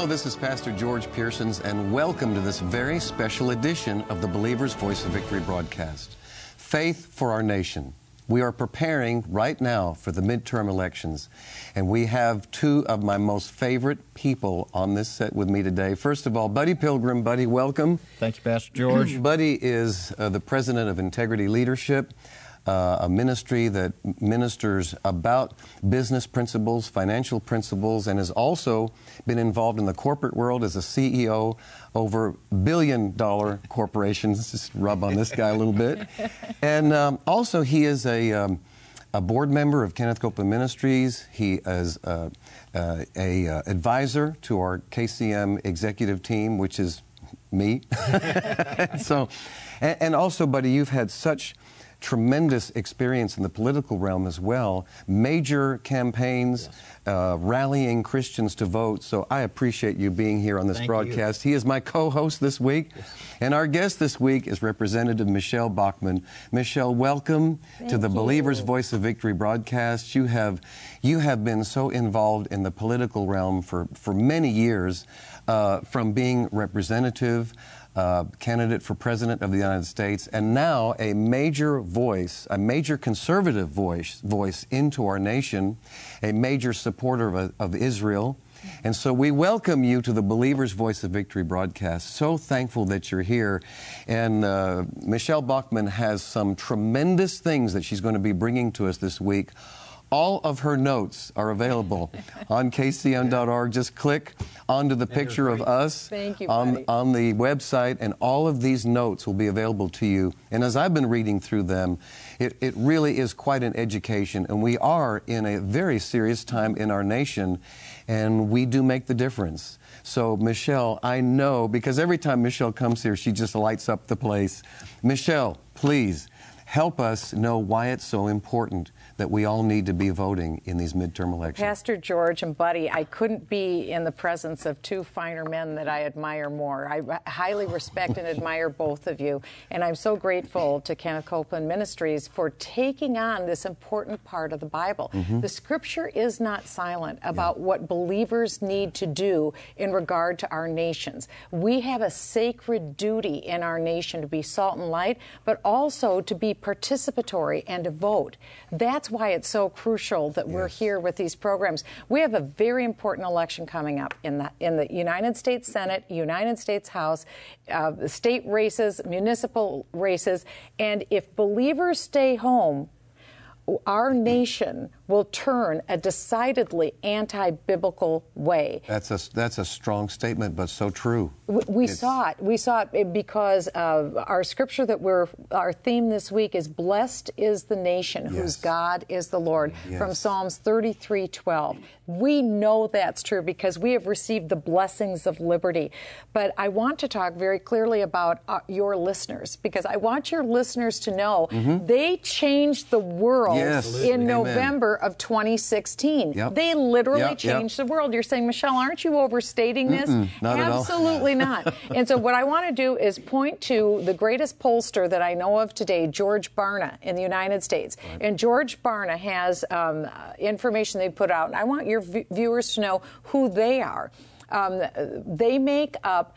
Hello, this is Pastor George Pearsons, and welcome to this very special edition of the Believer's Voice of Victory broadcast. Faith for our nation. We are preparing right now for the midterm elections, and we have two of my most favorite people on this set with me today. First of all, Buddy Pilgrim. Buddy, welcome. Thank you, Pastor George. Buddy is the president of Integrity Leadership, a ministry that ministers about business principles, financial principles, and has also been involved in the corporate world as a CEO over billion-dollar corporations. Just rub on this guy a little bit. And also he is a board member of Kenneth Copeland Ministries. He is a advisor to our KCM executive team, which is me. And also, Buddy, you've had such tremendous experience in the political realm as well, major campaigns, rallying Christians to vote. So I appreciate you being here on this broadcast. He is my co-host this week. Yes. And our guest this week is Representative Michelle Bachmann. Michelle, welcome to the Believer's Voice of Victory broadcast. You have been so involved in the political realm for many years, from being representative, candidate for President of the United States, and now a major voice, a major conservative voice into our nation, a major supporter of Israel. And so we welcome you to the Believer's Voice of Victory broadcast. So thankful that you're here. And Michelle Bachmann has some tremendous things that she's going to be bringing to us this week. All of her notes are available on kcm.org. Just click onto the picture of us on the website, and all of these notes will be available to you. And as I've been reading through them, it really is quite an education. And we are in a very serious time in our nation, and we do make the difference. So, Michelle, I know, because every time Michelle comes here, she just lights up the place. Michelle, please help us know why it's so important that we all need to be voting in these midterm elections. Pastor George and Buddy, I couldn't be in the presence of two finer men that I admire more. I highly respect and admire both of you, and I'm so grateful to Kenneth Copeland Ministries for taking on this important part of the Bible. The Scripture is not silent about what believers need to do in regard to our nations. We have a sacred duty in our nation to be salt and light, but also to be participatory and to vote. That's why it's so crucial that we're here with these programs. We have a very important election coming up in the United States Senate, United States House, state races, municipal races, and if believers stay home, our nation will turn a decidedly anti-biblical way. That's a strong statement, but so true. We saw it. We saw it because our scripture our theme this week is "Blessed is the nation whose God is the Lord," from Psalms 33:12. We know that's true because we have received the blessings of liberty. But I want to talk very clearly about your listeners, because I want your listeners to know they changed the world in November of 2016. They literally changed the world. You're saying, Michelle, aren't you overstating this? Not at all. Absolutely not. And so what I want to do is point to the greatest pollster that I know of today, George Barna in the United States. And George Barna has information they put out, and I want your viewers to know who they are. They make up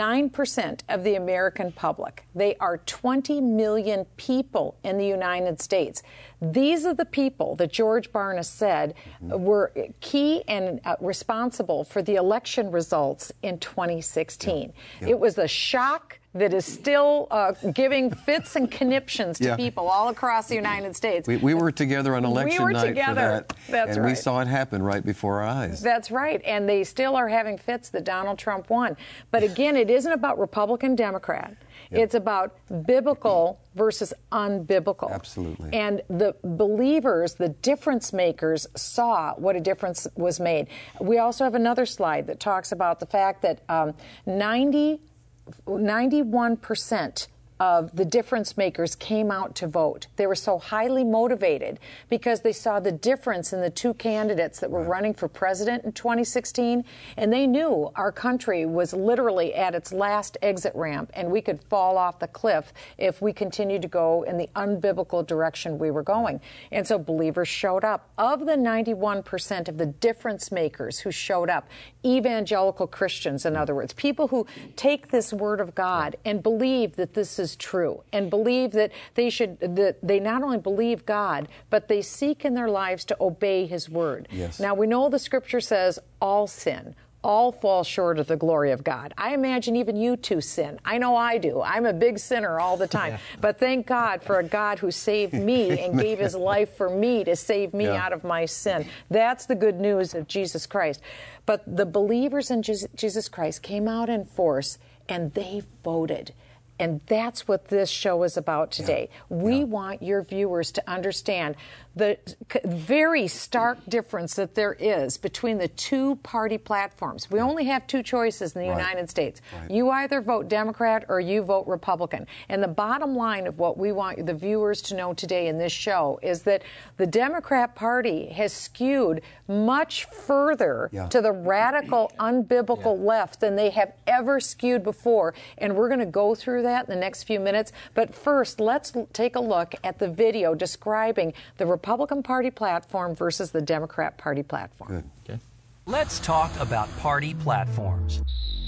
9% of the American public. They are 20 million people in the United States. These are the people that George Barna said were key and responsible for the election results in 2016. It was a shock that is still giving fits and conniptions to people all across the United States. We were together on election night for that. That's and right. we saw it happen right before our eyes. That's right. And they still are having fits that Donald Trump won. But again, it isn't about Republican, Democrat. It's about biblical versus unbiblical. Absolutely. And the believers, the difference makers, saw what a difference was made. We also have another slide that talks about the fact that 91% of the difference makers came out to vote. They were so highly motivated because they saw the difference in the two candidates that were running for president in 2016, and they knew our country was literally at its last exit ramp, and we could fall off the cliff if we continued to go in the unbiblical direction we were going. And so believers showed up. Of the 91% of the difference makers who showed up, evangelical Christians, in other words, people who take this word of God and believe that this is true, and believe that they not only believe God, but they seek in their lives to obey his word. Yes. Now, we know the scripture says all sin. All fall short of the glory of God. I imagine even you two sin. I know I do. I'm a big sinner all the time. But thank God for a God who saved me and gave his life for me to save me out of my sin. That's the good news of Jesus Christ. But the believers in Jesus Christ came out in force, and they voted. And that's what this show is about today. We want your viewers to understand the very stark difference that there is between the two party platforms. We only have two choices in the United States. You either vote Democrat or you vote Republican. And the bottom line of what we want the viewers to know today in this show is that the Democrat Party has skewed much further to the radical, unbiblical left than they have ever skewed before. And we're going to go through that in the next few minutes. But first, let's take a look at the video describing the Republican Party platform versus the Democrat Party platform. Good. Okay. Let's talk about party platforms.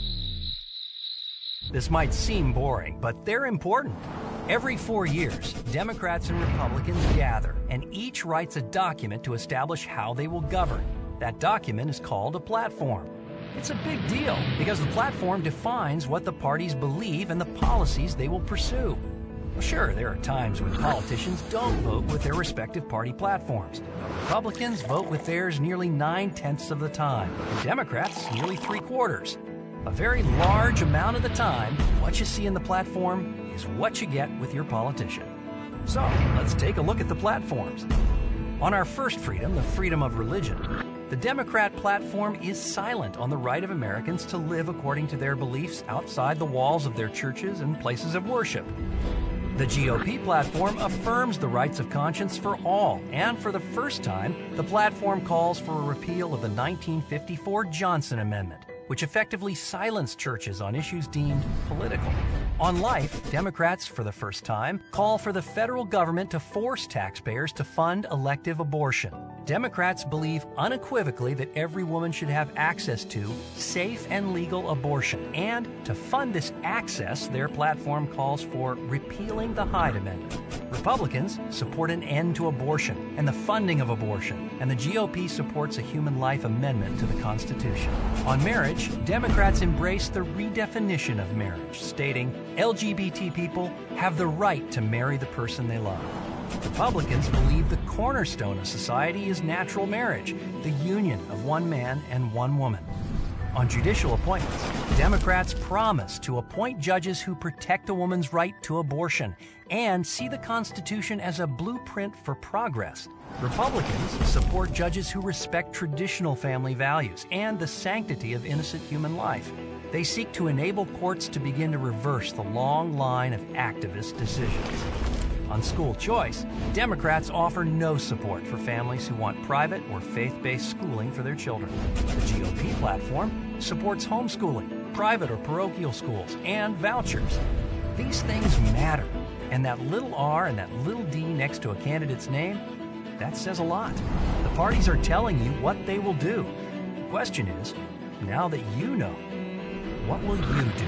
This might seem boring, but they're important. Every 4 years, Democrats and Republicans gather, and each writes a document to establish how they will govern. That document is called a platform. It's a big deal because the platform defines what the parties believe and the policies they will pursue. Sure, there are times when politicians don't vote with their respective party platforms. Republicans vote with theirs nearly 9/10 of the time, and Democrats nearly 3/4. A very large amount of the time, what you see in the platform is what you get with your politician. So, let's take a look at the platforms. On our first freedom, the freedom of religion, the Democrat platform is silent on the right of Americans to live according to their beliefs outside the walls of their churches and places of worship. The GOP platform affirms the rights of conscience for all, and for the first time, the platform calls for a repeal of the 1954 Johnson Amendment, which effectively silenced churches on issues deemed political. On life, Democrats, for the first time, call for the federal government to force taxpayers to fund elective abortion. Democrats believe unequivocally that every woman should have access to safe and legal abortion. And to fund this access, their platform calls for repealing the Hyde Amendment. Republicans support an end to abortion and the funding of abortion, and the GOP supports a human life amendment to the Constitution. On marriage, Democrats embrace the redefinition of marriage, stating LGBT people have the right to marry the person they love. Republicans believe the cornerstone of society is natural marriage, the union of one man and one woman. On judicial appointments, Democrats promise to appoint judges who protect a woman's right to abortion and see the Constitution as a blueprint for progress. Republicans support judges who respect traditional family values and the sanctity of innocent human life. They seek to enable courts to begin to reverse the long line of activist decisions. On school choice, Democrats offer no support for families who want private or faith-based schooling for their children. The GOP platform supports homeschooling, private or parochial schools, and vouchers. These things matter, and that little r and that little d next to a candidate's name, that says a lot. The parties are telling you what they will do. The question is, now that you know, what will you do?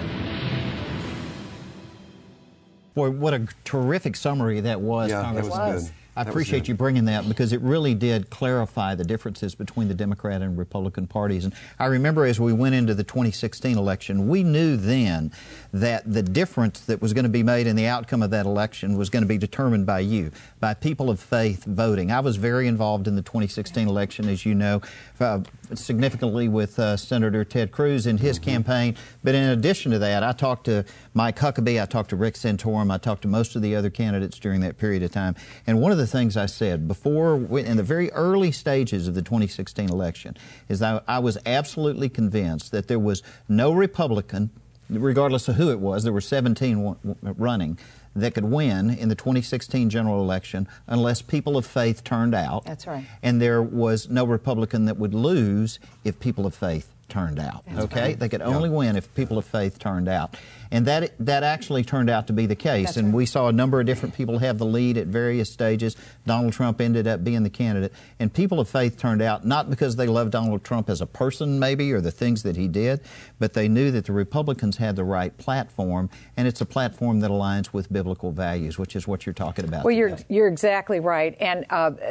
Boy, what a terrific summary that was, Congressman. That was good. I appreciate you bringing that because it really did clarify the differences between the Democrat and Republican parties. And I remember as we went into the 2016 election, we knew then that the difference that was going to be made in the outcome of that election was going to be determined by you, by people of faith voting. I was very involved in the 2016 election, as you know, significantly with Senator Ted Cruz in his campaign. But in addition to that, I talked to Mike Huckabee, I talked to Rick Santorum, I talked to most of the other candidates during that period of time. And one of the things I said before, in the very early stages of the 2016 election, is that I was absolutely convinced that there was no Republican regardless of who it was, there were 17 running, that could win in the 2016 general election unless people of faith turned out. That's right. And there was no Republican that would lose if people of faith turned out. That's okay? right. They could only win if people of faith turned out. And that actually turned out to be the case. That's and right. we saw a number of different people have the lead at various stages. Donald Trump ended up being the candidate. And people of faith turned out not because they loved Donald Trump as a person maybe or the things that he did, but they knew that the Republicans had the right platform, and it's a platform that aligns with biblical values, which is what you're talking about. Well, today. you're exactly right. And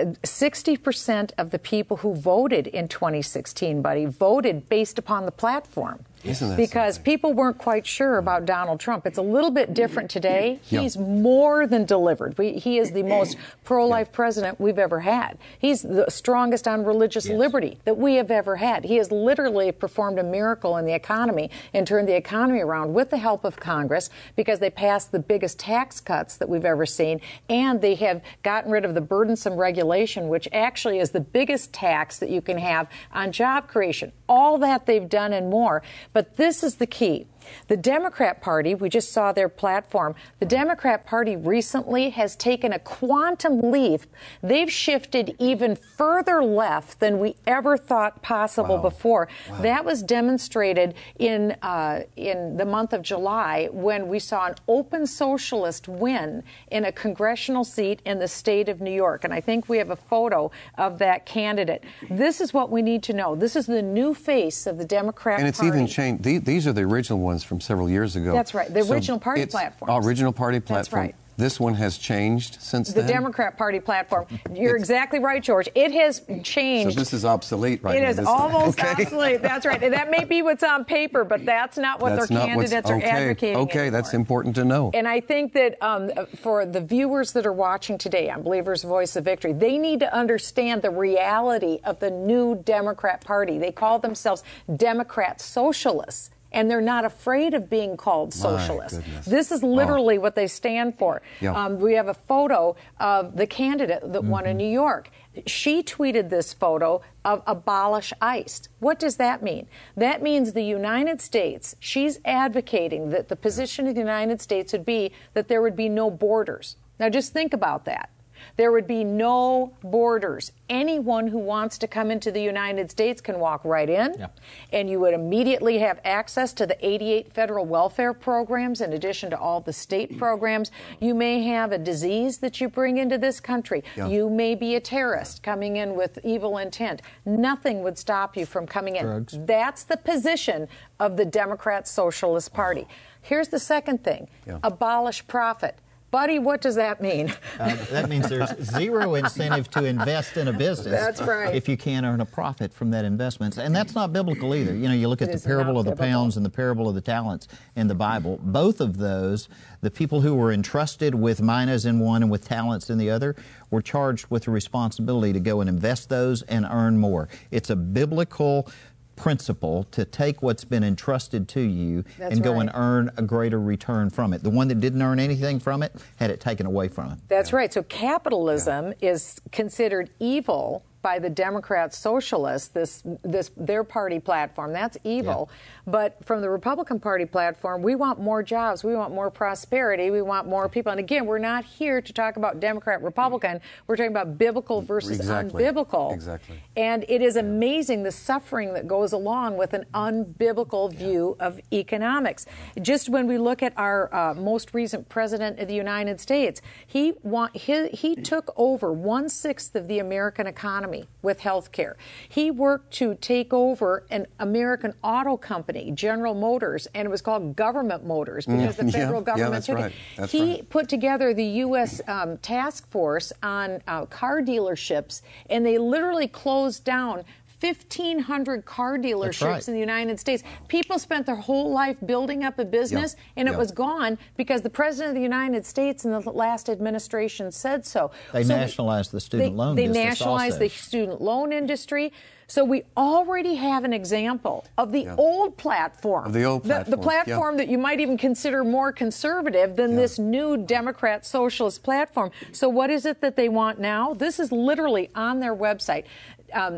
60% of the people who voted in 2016, Buddy, voted based upon the platform. Isn't that because something? people weren't quite sure about Donald Trump. It's a little bit different today. Yeah. He's more than delivered. He is the most pro-life president we've ever had. He's the strongest on religious liberty that we have ever had. He has literally performed a miracle in the economy and turned the economy around with the help of Congress, because they passed the biggest tax cuts that we've ever seen, and they have gotten rid of the burdensome regulation, which actually is the biggest tax that you can have on job creation. All that they've done and more. But this is the key. The Democrat Party, we just saw their platform, the Democrat Party recently has taken a quantum leap. They've shifted even further left than we ever thought possible before. That was demonstrated in the month of July when we saw an open socialist win in a congressional seat in the state of New York. And I think we have a photo of that candidate. This is what we need to know. This is the new face of the Democrat Party. And it's even changed. These are the original ones from several years ago. That's right. The original party platform. Original party platform. That's right. This one has changed since then? The Democrat Party platform. You're exactly right, George. It has changed. So this is obsolete right now. It is almost obsolete. That's right. And that may be what's on paper, but that's not what their candidates are advocating Okay, anymore. that's important to know. And I think that for the viewers that are watching today on Believer's Voice of Victory, they need to understand the reality of the new Democrat Party. They call themselves Democrat Socialists. And they're not afraid of being called socialists. This is literally what they stand for. Yeah. We have a photo of the candidate that won in New York. She tweeted this photo of abolish ICE. What does that mean? That means the United States, she's advocating that the position of the United States would be that there would be no borders. Now just think about that. There would be no borders. Anyone who wants to come into the United States can walk right in, and you would immediately have access to the 88 federal welfare programs in addition to all the state programs. You may have a disease that you bring into this country. You may be a terrorist coming in with evil intent. Nothing would stop you from coming in. Drugs. That's the position of the Democrat Socialist Party. Here's the second thing. Abolish profit. Buddy, what does that mean? That means there's zero incentive to invest in a business. That's right. If you can't earn a profit from that investment. And that's not biblical either. You know, you look at the parable of the pounds and the parable of the talents in the Bible. Both of those, the people who were entrusted with minas in one and with talents in the other, were charged with the responsibility to go and invest those and earn more. It's a biblical principle to take what's been entrusted to you and go and earn a greater return from it. The one that didn't earn anything from it had it taken away from it. That's right. So capitalism is considered evil by the Democrat Socialists, their party platform. That's evil. But from the Republican Party platform, we want more jobs. We want more prosperity. We want more people. And again, we're not here to talk about Democrat, Republican. We're talking about biblical versus unbiblical. Exactly. And it is amazing the suffering that goes along with an unbiblical view of economics. Just when we look at our most recent president of the United States, he took over 1/6 of the American economy with health care. He worked to take over an American auto company, General Motors, and it was called Government Motors because the federal government took it. He put together the U.S. task force on car dealerships, and they literally closed down 1,500 car dealerships in the United States. People spent their whole life building up a business, and it was gone because the President of the United States in the last administration said so. They nationalized the student loan business. They nationalized the student loan industry. So we already have an example of the old platform. The old platform. The platform that you might even consider more conservative than this new Democrat Socialist platform. So what is it that they want now? This is literally on their website.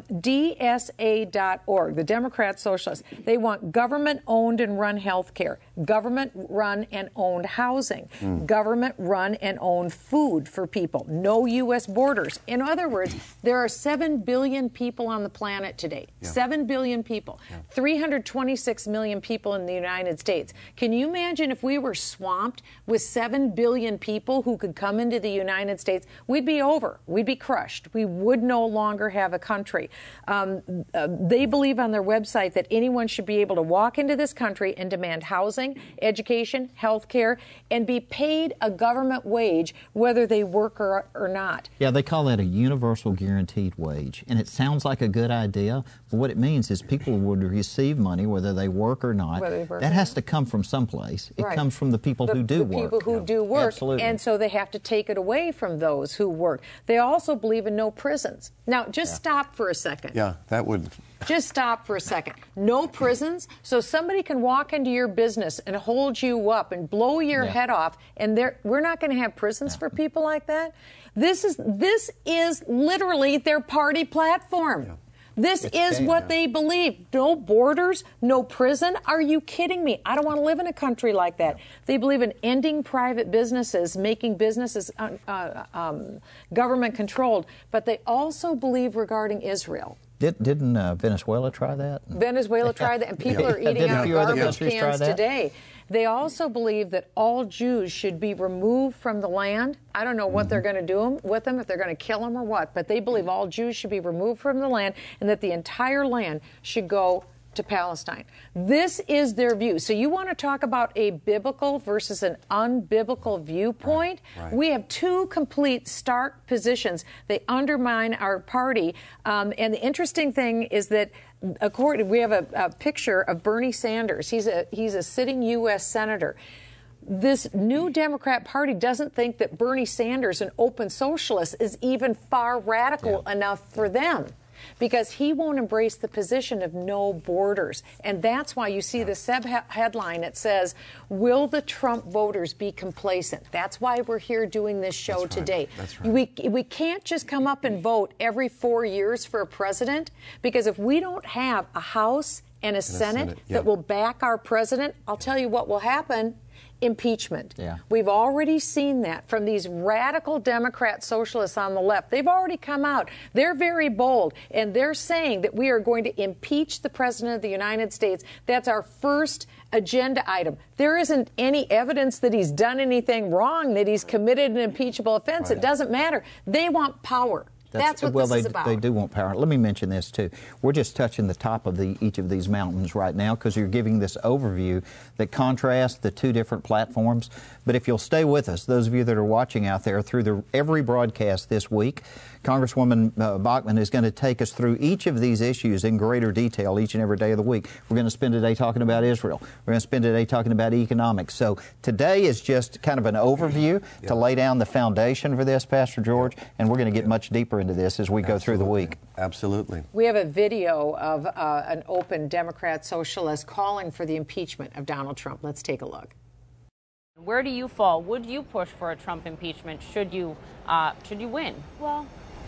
DSA.org, the Democrat Socialists. They want government-owned and run health care. government-run and owned housing, government-run and owned food for people, no U.S. borders. In other words, there are 7 billion people on the planet today. 7 billion people. 326 million people in the United States. Can you imagine if we were swamped with 7 billion people who could come into the United States? We'd be over. We'd be crushed. We would no longer have a country. They believe on their website that anyone should be able to walk into this country and demand housing, education, health care, and be paid a government wage whether they work or not. Yeah, they call that a universal guaranteed wage. And it sounds like a good idea, but what it means is people would receive money whether they work or not. That has to come from someplace. It comes from the people who do work. The people who do work. Absolutely. And so they have to take it away from those who work. They also believe in no prisons. Now, just stop for a second. Yeah, that would... Just stop for a second. No prisons, so somebody can walk into your business and hold you up and blow your head off, and we're not going to have prisons for people like that? This is literally their party platform. Yeah. This is what they believe. No borders, no prison. Are you kidding me? I don't want to live in a country like that. They believe in ending private businesses, making businesses government controlled, but they also believe regarding Israel. Didn't Venezuela try that? Venezuela tried that, and people are eating out garbage cans today. They also believe that all Jews should be removed from the land. I don't know what they're going to do with them, if they're going to kill them or what, but they believe all Jews should be removed from the land and that the entire land should go to Palestine. This is their view. So you want to talk about a biblical versus an unbiblical viewpoint? Right. We have two complete stark positions. They undermine our party. And the interesting thing is that we have a picture of Bernie Sanders. He's a sitting U.S. senator. This new Democrat Party doesn't think that Bernie Sanders, an open socialist, is even far radical enough for them, because he won't embrace the position of no borders. And that's why you see the headline that says, will the Trump voters be complacent? That's why we're here doing this show today. That's right. We can't just come up and vote every 4 years for a president, because if we don't have a House and a Senate that will back our president, I'll tell you what will happen. Impeachment. We've already seen that from these radical Democrat socialists on the left. They've already come out. They're very bold, and they're saying that we are going to impeach the President of the United States. That's our first agenda item. There isn't any evidence that he's done anything wrong, that he's committed an impeachable offense. It doesn't matter. They want power. That's what this is about. They do want power. Let me mention this, too. We're just touching the top of each of these mountains right now because you're giving this overview that contrasts the two different platforms. But if you'll stay with us, those of you that are watching out there, through every broadcast this week, Congresswoman Bachmann is going to take us through each of these issues in greater detail each and every day of the week. We're going to spend a day talking about Israel. We're going to spend a day talking about economics. So today is just kind of an overview to lay down the foundation for this, Pastor George, and we're going to get much deeper into this as we go through the week. Absolutely. We have a video of an open Democrat socialist calling for the impeachment of Donald Trump. Let's take a look. Where do you fall? Would you push for a Trump impeachment should you win? Well,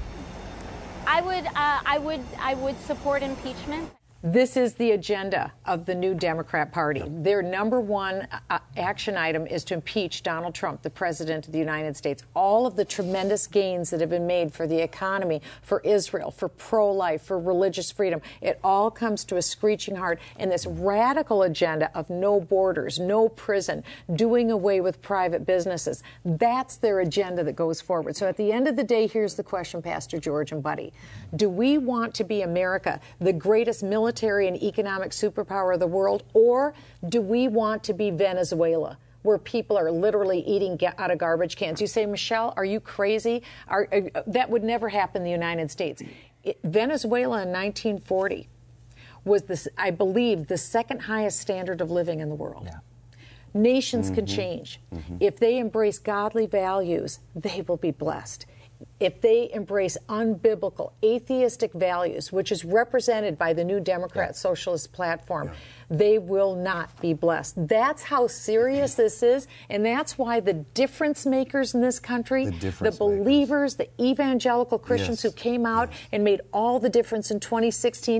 I would support impeachment. This is the agenda of the new Democrat Party. Their number one action item is to impeach Donald Trump, the President of the United States. All of the tremendous gains that have been made for the economy, for Israel, for pro-life, for religious freedom, it all comes to a screeching halt in this radical agenda of no borders, no prison, doing away with private businesses. That's their agenda that goes forward. So at the end of the day, here's the question, Pastor George and Buddy. Do we want to be America, the greatest military and economic superpower of the world, or do we want to be Venezuela, where people are literally eating out of garbage cans? You say, Michelle, are you crazy? That would never happen in the United States. Venezuela in 1940 was, I believe, the second highest standard of living in the world. Nations can change. If they embrace godly values, they will be blessed. if they embrace unbiblical, atheistic values, which is represented by the New Democrat Socialist platform, they will not be blessed. That's how serious this is, and that's why the difference makers in this country, the believers, the evangelical Christians who came out and made all the difference in 2016,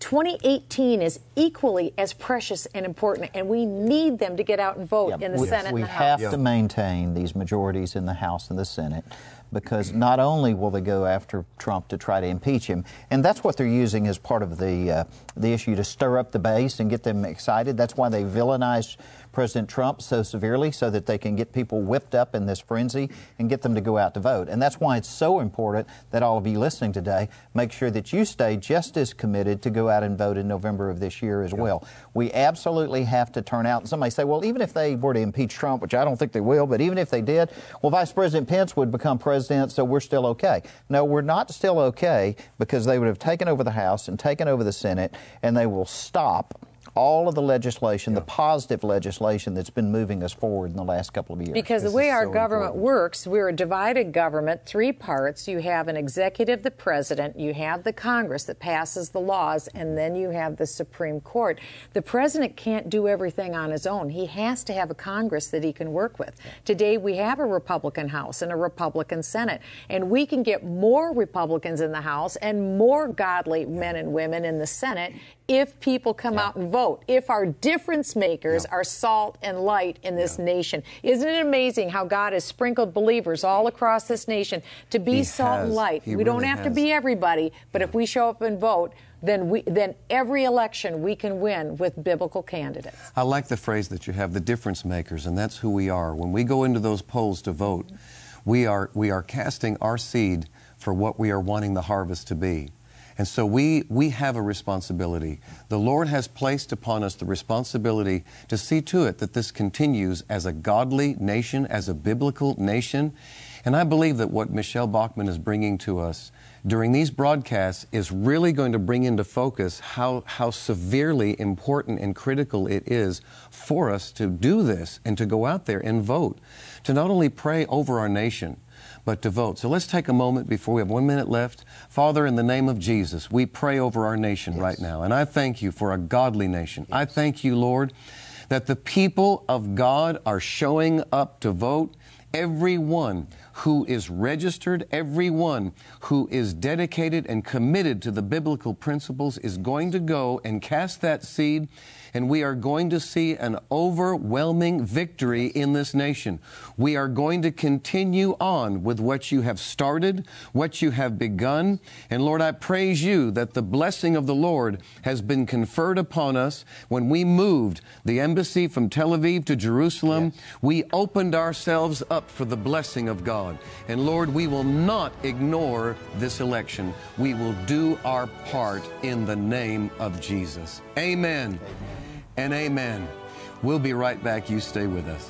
2018 is equally as precious and important, and we need them to get out and vote in the Senate and the House. We have to maintain these majorities in the House and the Senate, because not only will they go after Trump to try to impeach him, and that's what they're using as part of the issue to stir up the base and get them excited. That's why they villainized President Trump so severely, so that they can get people whipped up in this frenzy and get them to go out to vote. And that's why it's so important that all of you listening today make sure that you stay just as committed to go out and vote in November of this year as well. We absolutely have to turn out. And somebody say, well, even if they were to impeach Trump, which I don't think they will, but even if they did, well, Vice President Pence would become president, so we're still okay. No, we're not still okay, because they would have taken over the House and taken over the Senate, and they will stop all of the legislation, the positive legislation that's been moving us forward in the last couple of years. Because the way our government works, we're a divided government, three parts. You have an executive, the president, you have the Congress that passes the laws, and then you have the Supreme Court. The president can't do everything on his own. He has to have a Congress that he can work with. Today we have a Republican House and a Republican Senate, and we can get more Republicans in the House and more godly men and women in the Senate if people come out and vote, if our difference makers are salt and light in this nation. Isn't it amazing how God has sprinkled believers all across this nation to be salt and light? We don't have to be everybody, but if we show up and vote, then every election we can win with biblical candidates. I like the phrase that you have, the difference makers, and that's who we are. When we go into those polls to vote, we are casting our seed for what we are wanting the harvest to be. And so we have a responsibility. The Lord has placed upon us the responsibility to see to it that this continues as a godly nation, as a biblical nation. And I believe that what Michelle Bachmann is bringing to us during these broadcasts is really going to bring into focus how severely important and critical it is for us to do this and to go out there and vote, to not only pray over our nation, but to vote. So let's take a moment before we have 1 minute left. Father, in the name of Jesus, we pray over our nation right now. And I thank you for a godly nation. I thank you, Lord, that the people of God are showing up to vote. Everyone who is registered, everyone who is dedicated and committed to the biblical principles is going to go and cast that seed, and we are going to see an overwhelming victory in this nation. We are going to continue on with what you have started, what you have begun. And Lord, I praise you that the blessing of the Lord has been conferred upon us. When we moved the embassy from Tel Aviv to Jerusalem, we opened ourselves up for the blessing of God. And Lord, we will not ignore this election. We will do our part in the name of Jesus. Amen. And amen. We'll be right back. You stay with us.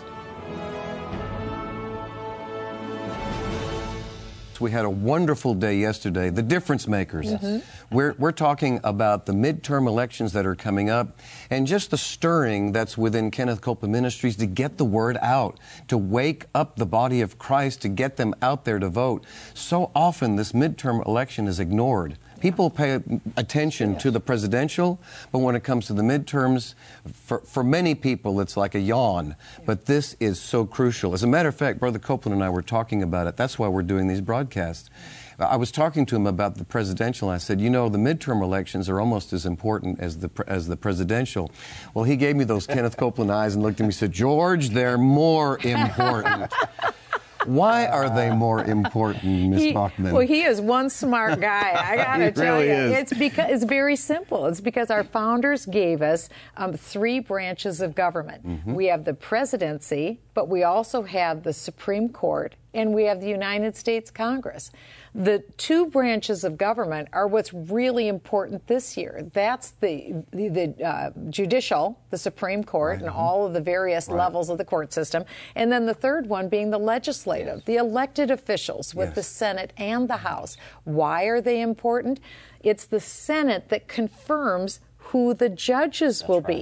We had a wonderful day yesterday, the difference makers. We're talking about the midterm elections that are coming up and just the stirring that's within Kenneth Copeland Ministries to get the word out, to wake up the body of Christ, to get them out there to vote. So often this midterm election is ignored. People pay attention to the presidential, but when it comes to the midterms, for many people, it's like a yawn. But this is so crucial. As a matter of fact, Brother Copeland and I were talking about it. That's why we're doing these broadcasts. I was talking to him about the presidential, and I said, you know, the midterm elections are almost as important as the presidential. Well, he gave me those Kenneth Copeland eyes and looked at me and said, George, they're more important. Why are they more important, Ms. Bachmann? Well, he is one smart guy. I got to tell you. It's very simple. It's because our founders gave us 3 branches of government. We have the presidency, but we also have the Supreme Court, and we have the United States Congress. The 2 branches of government are what's really important this year. That's the judicial, the Supreme Court, and all of the various levels of the court system. And then the third one being the legislative, the elected officials with the Senate and the House. Why are they important? It's the Senate that confirms who the judges will be.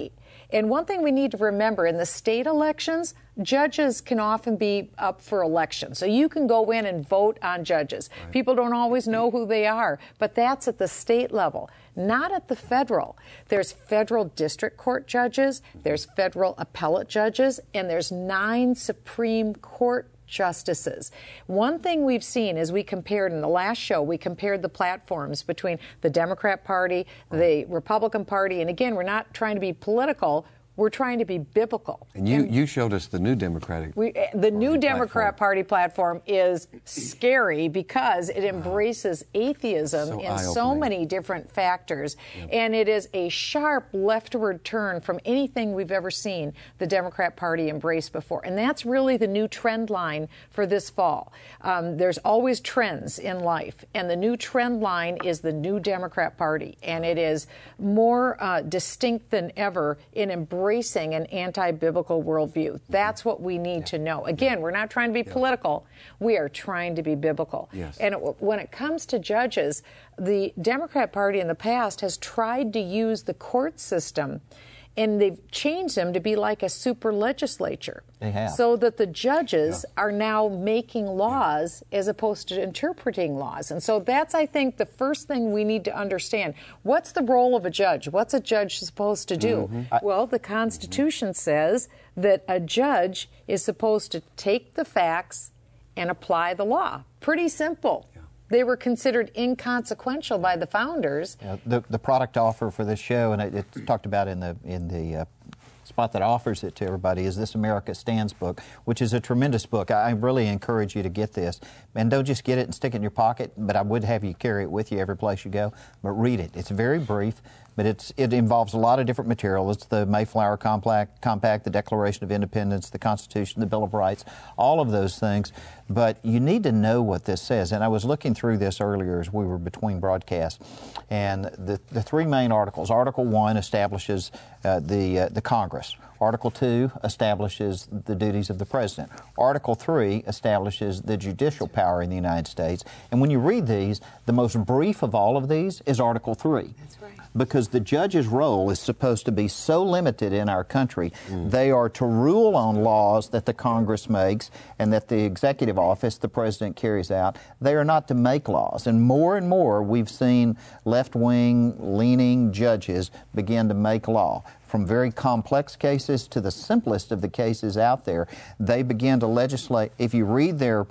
And one thing we need to remember, in the state elections, judges can often be up for election. So you can go in and vote on judges. Right. People don't always know who they are, but that's at the state level, not at the federal. There's federal district court judges, there's federal appellate judges, and there's 9 Supreme Court justices. One thing we've seen is we compared in the last show, we compared the platforms between the Democrat Party, the Republican Party, and again, we're not trying to be political. We're trying to be biblical. And you showed us the new Democratic The new Democrat Party platform is scary because it embraces atheism in so many different factors. Yep. And it is a sharp leftward turn from anything we've ever seen the Democrat Party embrace before. And that's really the new trend line for this fall. There's always trends in life. And the new trend line is the new Democrat Party. And it is more distinct than ever in embracing an anti-biblical worldview. That's what we need to know. Again, we're not trying to be political. We are trying to be biblical. Yes. And when it comes to judges, the Democrat Party in the past has tried to use the court system, and they've changed them to be like a super legislature. They have. So that the judges are now making laws as opposed to interpreting laws. And so that's, I think, the first thing we need to understand. What's the role of a judge? What's a judge supposed to do? Well, the Constitution says that a judge is supposed to take the facts and apply the law. Pretty simple. They were considered inconsequential by the founders. The product offer for this show, and it's talked about in the spot that offers it to everybody, is this America Stands book, which is a tremendous book. I really encourage you to get this. And don't just get it and stick it in your pocket, but I would have you carry it with you every place you go. But read it. It's very brief, but it involves a lot of different material. It's the Mayflower Compact, the Declaration of Independence, the Constitution, the Bill of Rights, all of those things. But you need to know what this says. And I was looking through this earlier as we were between broadcasts. And the 3 main articles. Article 1 establishes the Congress. Article 2 establishes the duties of the President. Article 3 establishes the judicial power in the United States. And when you read these, the most brief of all of these is Article 3. That's right. Because the judge's role is supposed to be so limited in our country. They are to rule on laws that the Congress makes and that the executive office, the President, carries out. They are not to make laws. And more we've seen left-wing leaning judges begin to make law. From very complex cases to the simplest of the cases out there, they begin to legislate. If you read their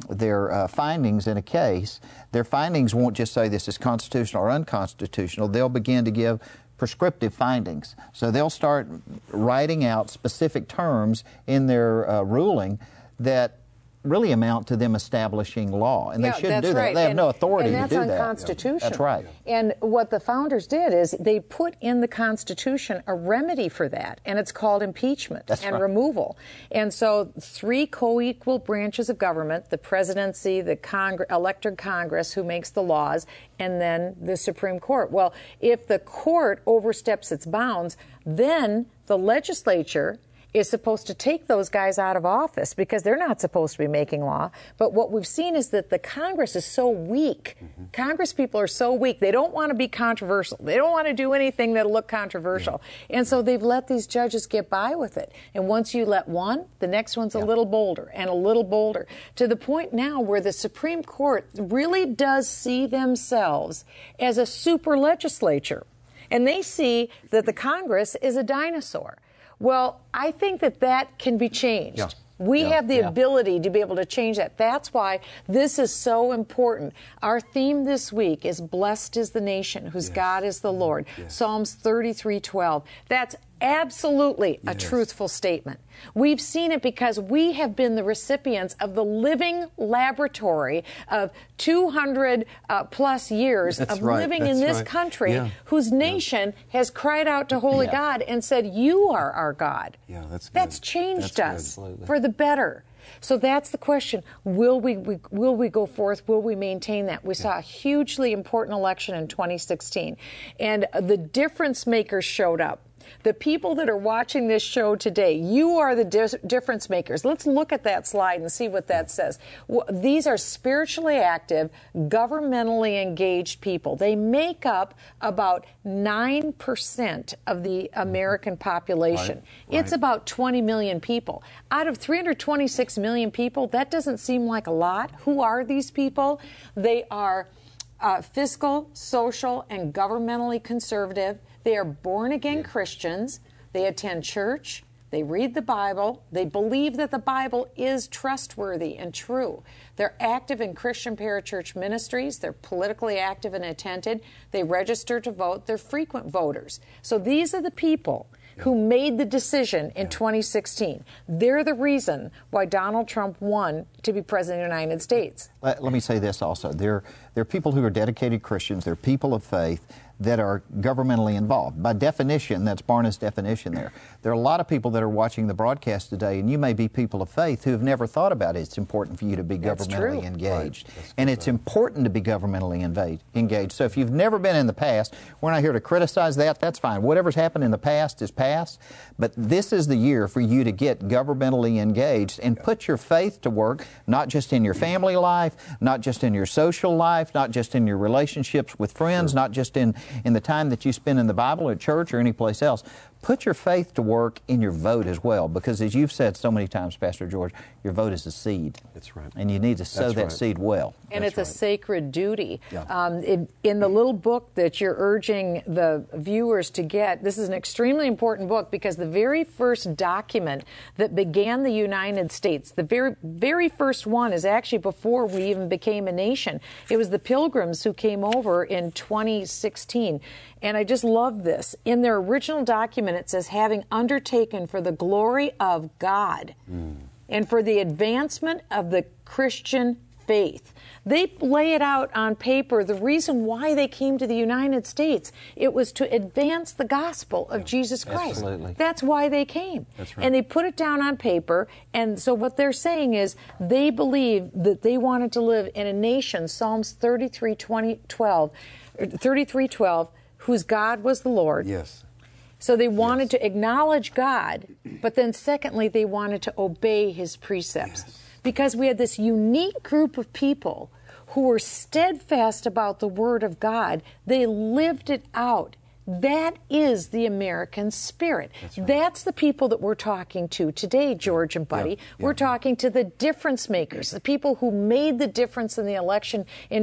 findings in a case, their findings won't just say this is constitutional or unconstitutional. They'll begin to give prescriptive findings. So they'll start writing out specific terms in their ruling that really amount to them establishing law. And they shouldn't do that. Right. They have no authority to do that. And that's unconstitutional. That's right. And what the founders did is they put in the Constitution a remedy for that, and it's called impeachment and removal. And so 3 co-equal branches of government, the presidency, the elected Congress who makes the laws, and then the Supreme Court. Well, if the court oversteps its bounds, then the legislature is supposed to take those guys out of office because they're not supposed to be making law. But what we've seen is that the Congress is so weak. Congress people are so weak. They don't want to be controversial. They don't want to do anything that'll look controversial. And so they've let these judges get by with it. And once you let one, the next one's a little bolder and a little bolder, to the point now where the Supreme Court really does see themselves as a super legislature. And they see that the Congress is a dinosaur. Well, I think that can be changed. We have the ability to be able to change that. That's why this is so important. Our theme this week is Blessed is the Nation whose God is the Lord. Psalms 33:12. That's absolutely a truthful statement. We've seen it because we have been the recipients of the living laboratory of 200 plus years of living in this country whose nation has cried out to Holy God and said, you are our God. That's changed us for the better. So that's the question. Will we go forth? Will we maintain that? We saw a hugely important election in 2016, and the difference makers showed up. The people that are watching this show today, you are the difference makers. Let's look at that slide and see what that says. These are spiritually active, governmentally engaged people. They make up about 9% of the American population. Right. It's about 20 million people. Out of 326 million people, that doesn't seem like a lot. Who are these people? They are fiscal, social, and governmentally conservative. They are born-again Christians. They attend church. They read the Bible. They believe that the Bible is trustworthy and true. They're active in Christian parachurch ministries. They're politically active and attentive. They register to vote. They're frequent voters. So these are the people who made the decision in 2016. They're the reason why Donald Trump won to be president of the United States. Let me say this also. There are people who are dedicated Christians. They're people of faith that are governmentally involved. By definition, that's Barna's definition there. There are a lot of people that are watching the broadcast today, and you may be people of faith who have never thought about it. It's important for you to be governmentally engaged. Right. And it's important to be governmentally engaged. So if you've never been in the past, we're not here to criticize that. That's fine. Whatever's happened in the past is past. But this is the year for you to get governmentally engaged and put your faith to work, not just in your family life, not just in your social life, not just in your relationships with friends, not just in the time that you spend in the Bible or church or any place else. Put your faith to work in your vote as well, because as you've said so many times, Pastor George, your vote is a seed. That's right. And you need to sow that seed well. And it's a sacred duty. Yeah. In the little book that you're urging the viewers to get, this is an extremely important book because the very first document that began the United States, the very first one is actually before we even became a nation. It was the Pilgrims who came over in 2016. And I just love this. In their original document, it says, having undertaken for the glory of God and for the advancement of the Christian faith. They lay it out on paper, the reason why they came to the United States. It was to advance the gospel of Jesus Christ. Absolutely. That's why they came. That's right. And they put it down on paper. And so what they're saying is they believe that they wanted to live in a nation, Psalms 33:12, whose God was the Lord. Yes. So they wanted to acknowledge God, but then secondly, they wanted to obey His precepts. Yes. Because we had this unique group of people who were steadfast about the Word of God. They lived it out. That is the American spirit. That's right. That's the people that we're talking to today, George and Buddy. We're talking to the difference makers, the people who made the difference in the election in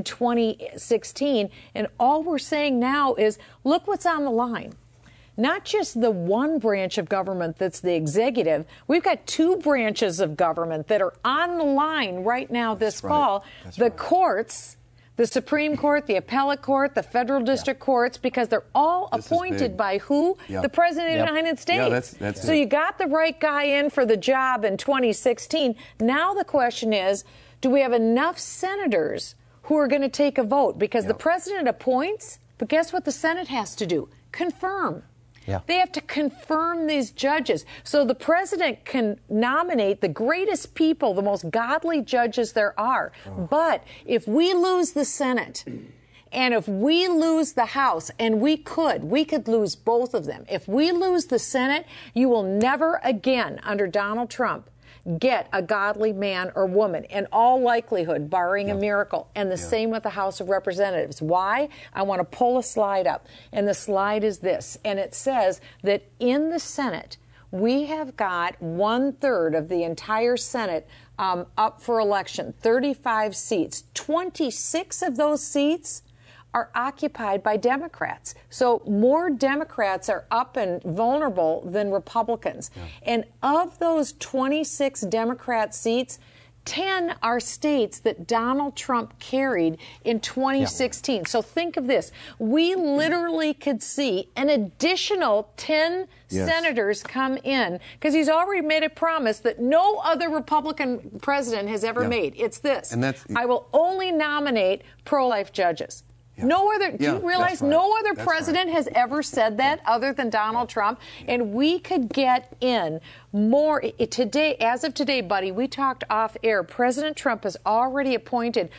2016. And all we're saying now is, look what's on the line. Not just the one branch of government that's the executive. We've got two branches of government that are on the line right now this fall. The courts, the Supreme Court, the Appellate Court, the Federal District Courts, because they're all appointed by who? The President of the United States. That's so you got the right guy in for the job in 2016. Now the question is, do we have enough senators who are going to take a vote? Because the President appoints, but guess what the Senate has to do? Confirm. Yeah. They have to confirm these judges. So the president can nominate the greatest people, the most godly judges there are. But if we lose the Senate and if we lose the House, and we could lose both of them. If we lose the Senate, you will never again, under Donald Trump, get a godly man or woman, in all likelihood, barring a miracle. And the same with the House of Representatives. Why? I want to pull a slide up. And the slide is this. And it says that in the Senate, we have got 1/3 of the entire Senate up for election, 35 seats. 26 of those seats are occupied by Democrats. So more Democrats are up and vulnerable than Republicans. And of those 26 Democrat seats, 10 are states that Donald Trump carried in 2016. So think of this. We literally could see an additional 10 senators come in, because he's already made a promise that no other Republican president has ever made. It's this. And that's, I will only nominate pro-life judges. No other. Do you realize no other president has ever said that other than Donald Trump? And we could get in more today. As of today, buddy, we talked off air. President Trump has already appointed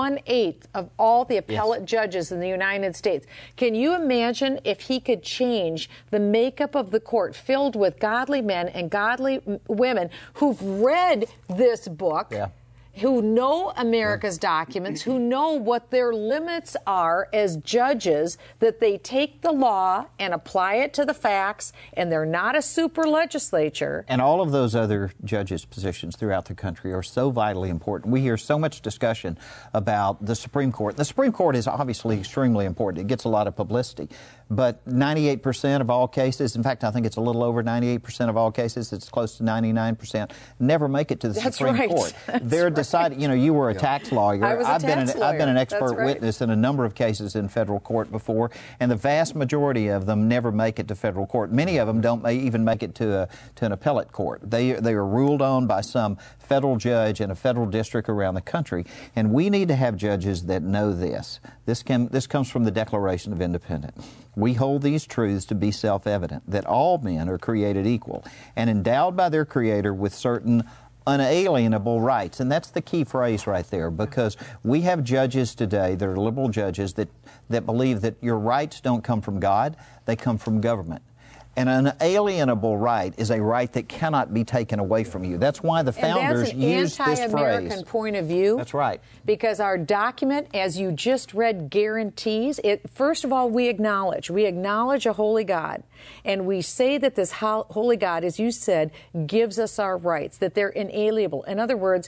1/8 of all the appellate judges in the United States. Can you imagine if he could change the makeup of the court filled with godly men and godly women who've read this book? Who know America's documents, who know what their limits are as judges, that they take the law and apply it to the facts, and they're not a super legislature. And all of those other judges' positions throughout the country are so vitally important. We hear so much discussion about the Supreme Court. The Supreme Court is obviously extremely important. It gets a lot of publicity. But 98% of all cases, in fact, I think it's a little over 98% of all cases, it's close to 99%, never make it to the Supreme Court. They're deciding, you know, you were a tax lawyer. I've been an expert witness in a number of cases in federal court before, and the vast majority of them never make it to federal court. Many of them don't even make it to an appellate court. They are ruled on by some federal judge in a federal district around the country, and we need to have judges that know this. This comes from the Declaration of Independence. We hold these truths to be self-evident, that all men are created equal and endowed by their Creator with certain unalienable rights. And that's the key phrase right there, because we have judges today that are liberal judges that believe that your rights don't come from God, they come from government. An unalienable right is a right that cannot be taken away from you. That's why the founders used this phrase. That's an anti-American point of view. That's right. Because our document, as you just read, guarantees it. First of all, we acknowledge a holy God. And we say that this holy God, as you said, gives us our rights, that they're inalienable. In other words,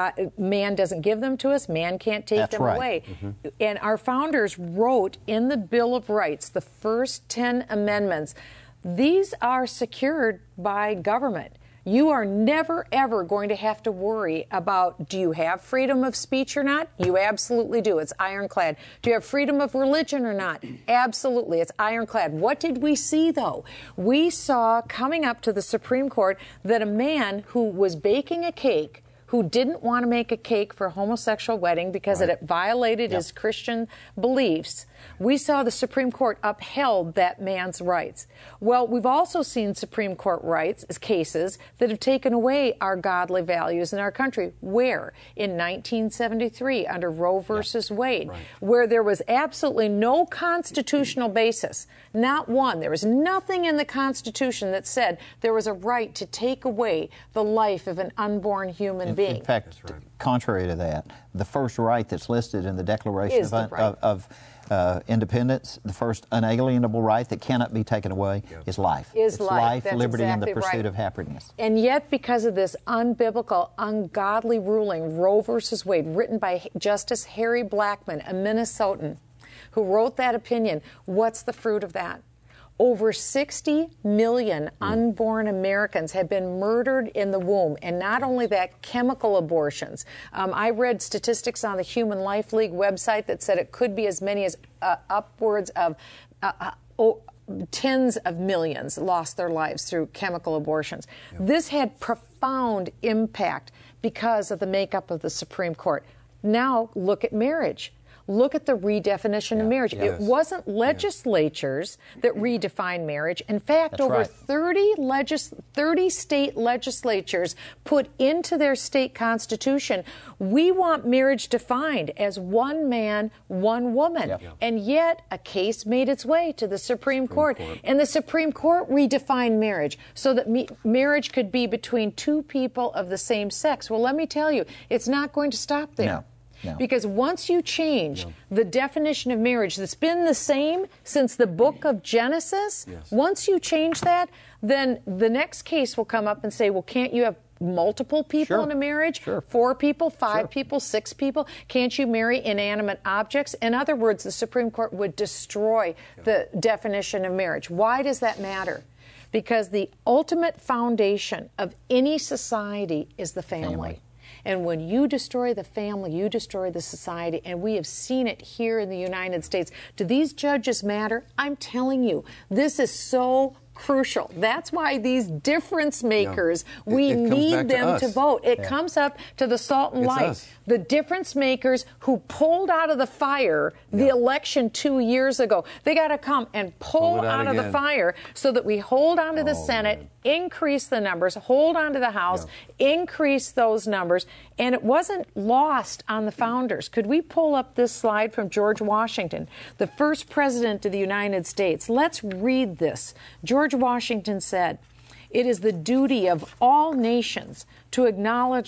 man doesn't give them to us. Man can't take them away. And our founders wrote in the Bill of Rights, the first 10 amendments, these are secured by government. You are never, ever going to have to worry about, do you have freedom of speech or not? You absolutely do. It's ironclad. Do you have freedom of religion or not? Absolutely. It's ironclad. What did we see, though? We saw coming up to the Supreme Court that a man who was baking a cake, who didn't want to make a cake for a homosexual wedding because it violated his Christian beliefs, we saw the Supreme Court upheld that man's rights. Well, we've also seen Supreme Court cases that have taken away our godly values in our country. Where? In 1973, under Roe versus Wade, where there was absolutely no constitutional basis, not one. There was nothing in the Constitution that said there was a right to take away the life of an unborn human being. In fact, contrary to that, the first right that's listed in the Declaration of Independence, the first unalienable right that cannot be taken away is life. It's life, liberty, and the pursuit of happiness. And yet, because of this unbiblical, ungodly ruling, Roe versus Wade, written by Justice Harry Blackmun, a Minnesotan, who wrote that opinion, what's the fruit of that? Over 60 million unborn Americans have been murdered in the womb. And not only that, chemical abortions. I read statistics on the Human Life League website that said it could be as many as upwards of tens of millions lost their lives through chemical abortions. This had profound impact because of the makeup of the Supreme Court. Now look at marriage. Look at the redefinition of marriage. It wasn't legislatures that redefined marriage. In fact, over 30 state legislatures put into their state constitution, we want marriage defined as one man, one woman. And yet, a case made its way to the Supreme Court. And the Supreme Court redefined marriage so that marriage could be between two people of the same sex. Well, let me tell you, it's not going to stop there. No. Because once you change the definition of marriage that's been the same since the book of Genesis, once you change that, then the next case will come up and say, well, can't you have multiple people in a marriage? 4 people, 5 people, 6 people? Can't you marry inanimate objects? In other words, the Supreme Court would destroy the definition of marriage. Why does that matter? Because the ultimate foundation of any society is the family. And when you destroy the family, you destroy the society. And we have seen it here in the United States. Do these judges matter? I'm telling you, this is so crucial. That's why these difference makers, we need them to vote. It comes up to the salt and light. The difference makers who pulled out of the fire the election 2 years ago. They got to come and pull out of the fire so that we hold on to the Senate, increase the numbers, hold on to the House, increase those numbers. And it wasn't lost on the founders. Could we pull up this slide from George Washington, the first president of the United States? Let's read this. George Washington said, "It is the duty of all nations to acknowledge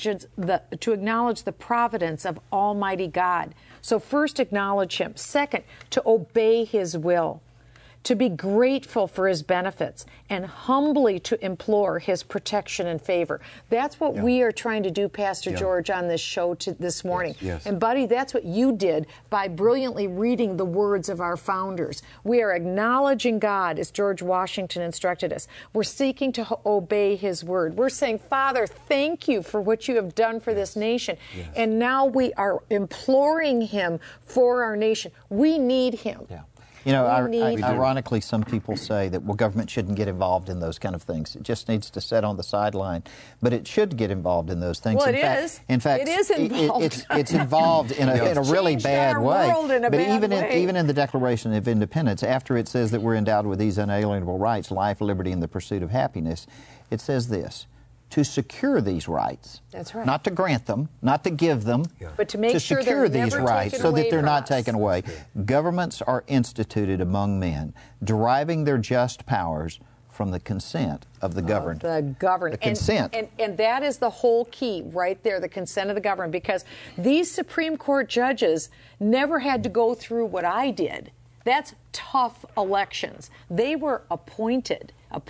the providence of Almighty God." So first, acknowledge Him. Second, to obey His will, to be grateful for His benefits, and humbly to implore His protection and favor. That's what we are trying to do, Pastor George, on this show this morning. And, buddy, that's what you did by brilliantly reading the words of our founders. We are acknowledging God, as George Washington instructed us. We're seeking to obey His word. We're saying, Father, thank you for what you have done for this nation. And now we are imploring Him for our nation. We need Him. You know, ironically, some people say that, well, government shouldn't get involved in those kind of things. It just needs to sit on the sideline. But it should get involved in those things. Well, In fact, it is involved. It's involved in a really bad way. But even in the Declaration of Independence, after it says that we're endowed with these unalienable rights, life, liberty, and the pursuit of happiness, it says this: to secure these rights. That's right. Not to grant them, not to give them, but to make sure secure they're these never rights taken so away that they're from not us. taken away. Governments are instituted among men, deriving their just powers from the consent of the governed. The governed. The consent. And that is the whole key right there, the consent of the governed, because these Supreme Court judges never had to go through what I did. That's tough elections. They were appointed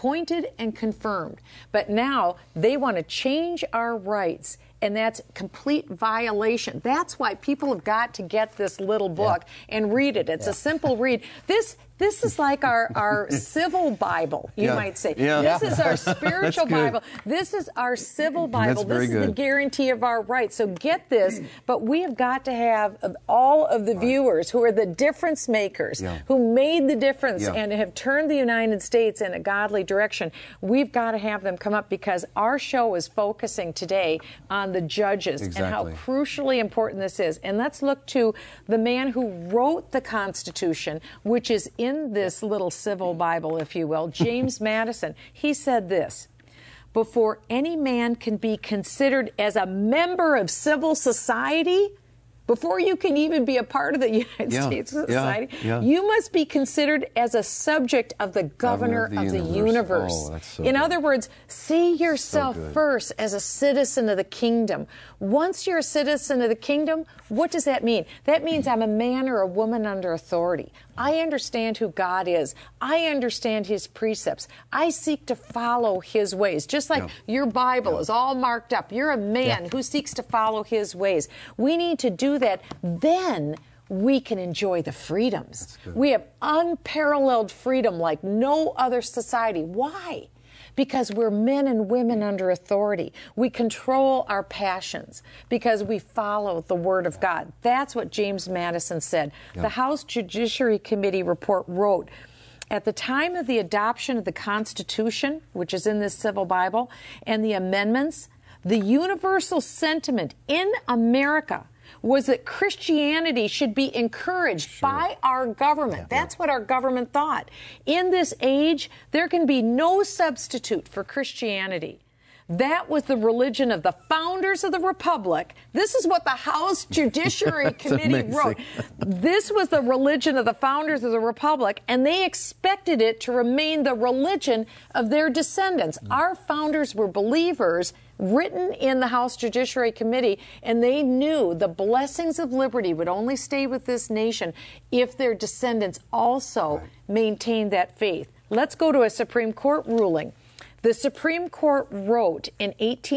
and confirmed. But now they want to change our rights, and that's complete violation. That's why people have got to get this little book and read it. It's a simple read. This is like our civil Bible, you might say. This is our spiritual Bible. This is our civil Bible. This is the guarantee of our rights. So get this, but we have got to have all of the viewers who are the difference makers, who made the difference and have turned the United States in a godly direction. We've got to have them come up, because our show is focusing today on the judges and how crucially important this is. And let's look to the man who wrote the Constitution, which is in this little civil Bible, if you will, James Madison. He said this: "Before any man can be considered as a member of civil society, before you can even be a part of the United States society, you must be considered as a subject of the governor of the universe." Oh, that's so in good. other words, see yourself first as a citizen of the kingdom. Once you're a citizen of the kingdom, what does that mean? That means I'm a man or a woman under authority. I understand who God is. I understand His precepts. I seek to follow His ways. Just like your Bible is all marked up. You're a man who seeks to follow His ways. We need to do that. Then we can enjoy the freedoms. We have unparalleled freedom like no other society. Why? Because we're men and women under authority. We control our passions because we follow the Word of God. That's what James Madison said. The House Judiciary Committee report wrote, "At the time of the adoption of the Constitution, which is in this civil Bible, and the amendments, the universal sentiment in America was that Christianity should be encouraged by our government." That's what our government thought. "In this age, there can be no substitute for Christianity. That was the religion of the founders of the Republic." This is what the House Judiciary Committee wrote. This was the religion of the founders of the Republic, and they expected it to remain the religion of their descendants. Our founders were believers, written in the House Judiciary Committee, and they knew the blessings of liberty would only stay with this nation if their descendants also maintained that faith. Let's go to a Supreme Court ruling. The Supreme Court wrote in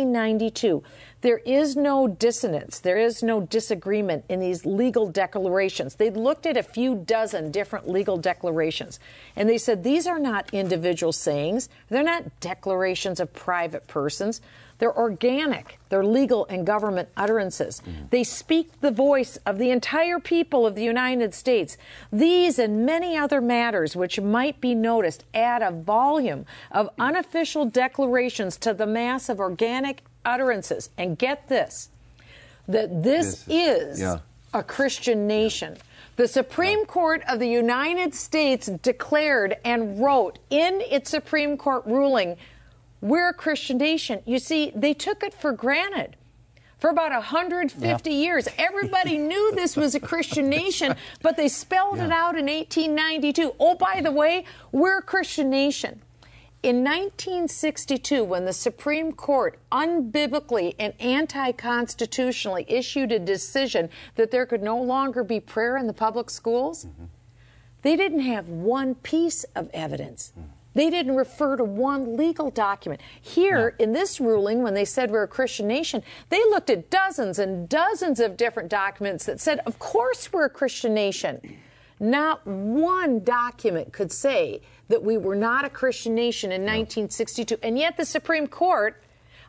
1892, there is no dissonance, there is no disagreement in these legal declarations. They looked at a few dozen different legal declarations, and they said these are not individual sayings, they're not declarations of private persons. They're organic. They're legal and government utterances. They speak the voice of the entire people of the United States. These and many other matters which might be noticed add a volume of unofficial declarations to the mass of organic utterances. And get this, that this is a Christian nation. The Supreme Court of the United States declared and wrote in its Supreme Court ruling, we're a Christian nation. You see, they took it for granted. For about 150 years, everybody knew this was a Christian nation, but they spelled it out in 1892. Oh, by the way, we're a Christian nation. In 1962, when the Supreme Court unbiblically and anti-constitutionally issued a decision that there could no longer be prayer in the public schools, they didn't have one piece of evidence. They didn't refer to one legal document. Here, in this ruling, when they said we're a Christian nation, they looked at dozens and dozens of different documents that said, of course we're a Christian nation. Not one document could say that we were not a Christian nation in 1962. And yet the Supreme Court,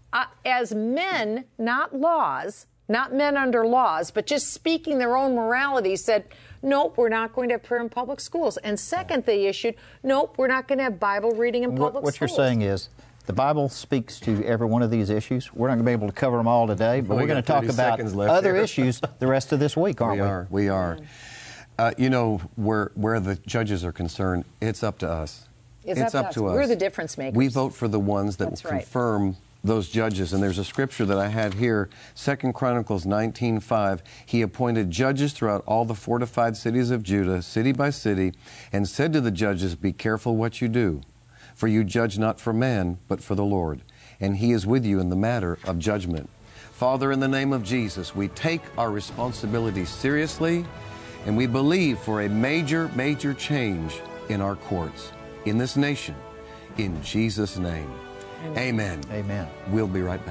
as men, not laws, not men under laws, but just speaking their own morality, said, nope, we're not going to have prayer in public schools. And second, they issued, nope, we're not going to have Bible reading in public schools. What you're saying is, the Bible speaks to every one of these issues. We're not going to be able to cover them all today, but we're going to talk about other issues the rest of this week, aren't we? We are. You know, where the judges are concerned, it's up to us. It's up to us. We're the difference makers. We vote for the ones that will confirm those judges. And there's a scripture that I had here, 2 Chronicles 19:5. He appointed judges throughout all the fortified cities of Judah, city by city, and said to the judges, be careful what you do, for you judge not for man, but for the Lord. And he is with you in the matter of judgment. Father, in the name of Jesus, we take our responsibility seriously, and we believe for a major, major change in our courts, in this nation, in Jesus' name. Amen. Amen. We'll be right back.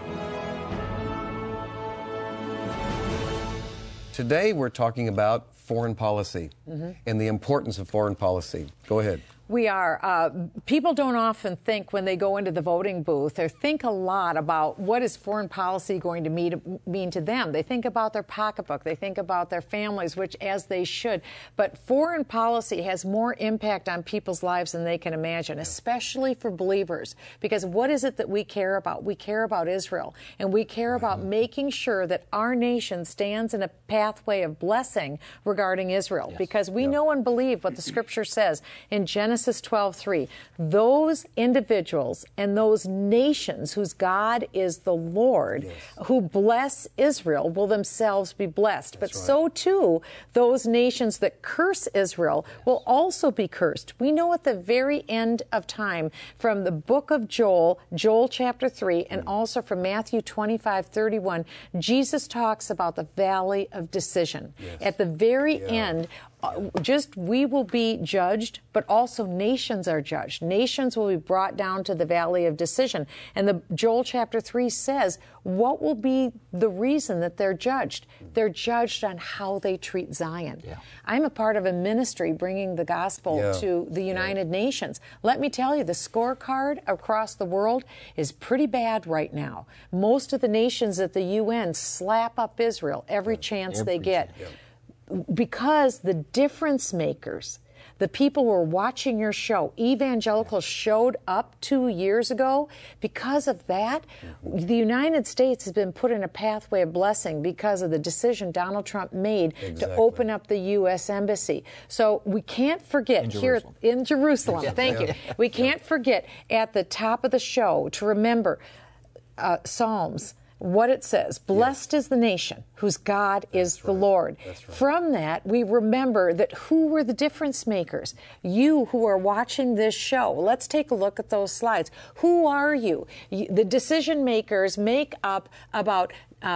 Today we're talking about foreign policy and the importance of foreign policy. Go ahead. We are. People don't often think when they go into the voting booth or think a lot about what is foreign policy going to mean to them. They think about their pocketbook. They think about their families, which as they should. But foreign policy has more impact on people's lives than they can imagine, especially for believers. Because what is it that we care about? We care about Israel. And we care about making sure that our nation stands in a pathway of blessing regarding Israel. Because we know and believe what the Scripture says in Genesis 12:3, those individuals and those nations whose God is the Lord, who bless Israel, will themselves be blessed. But so too, those nations that curse Israel will also be cursed. We know at the very end of time, from the book of Joel, Joel chapter 3, and also from Matthew 25:31, Jesus talks about the valley of decision. At the very end, we will be judged, but also nations are judged. Nations will be brought down to the valley of decision. And the Joel chapter 3 says, what will be the reason that they're judged? They're judged on how they treat Zion. I'm a part of a ministry bringing the gospel to the United Nations. Let me tell you, the scorecard across the world is pretty bad right now. Most of the nations at the UN slap up Israel every chance they get. Because the difference makers, the people who are watching your show, evangelicals, showed up 2 years ago. Because of that, the United States has been put in a pathway of blessing because of the decision Donald Trump made to open up the U.S. Embassy. So we can't forget here in Jerusalem, thank you, we can't forget at the top of the show to remember Psalms, what it says, blessed is the nation whose God is the Lord. From that, we remember that who were the difference makers? You who are watching this show. Let's take a look at those slides. Who are you? The decision makers make up about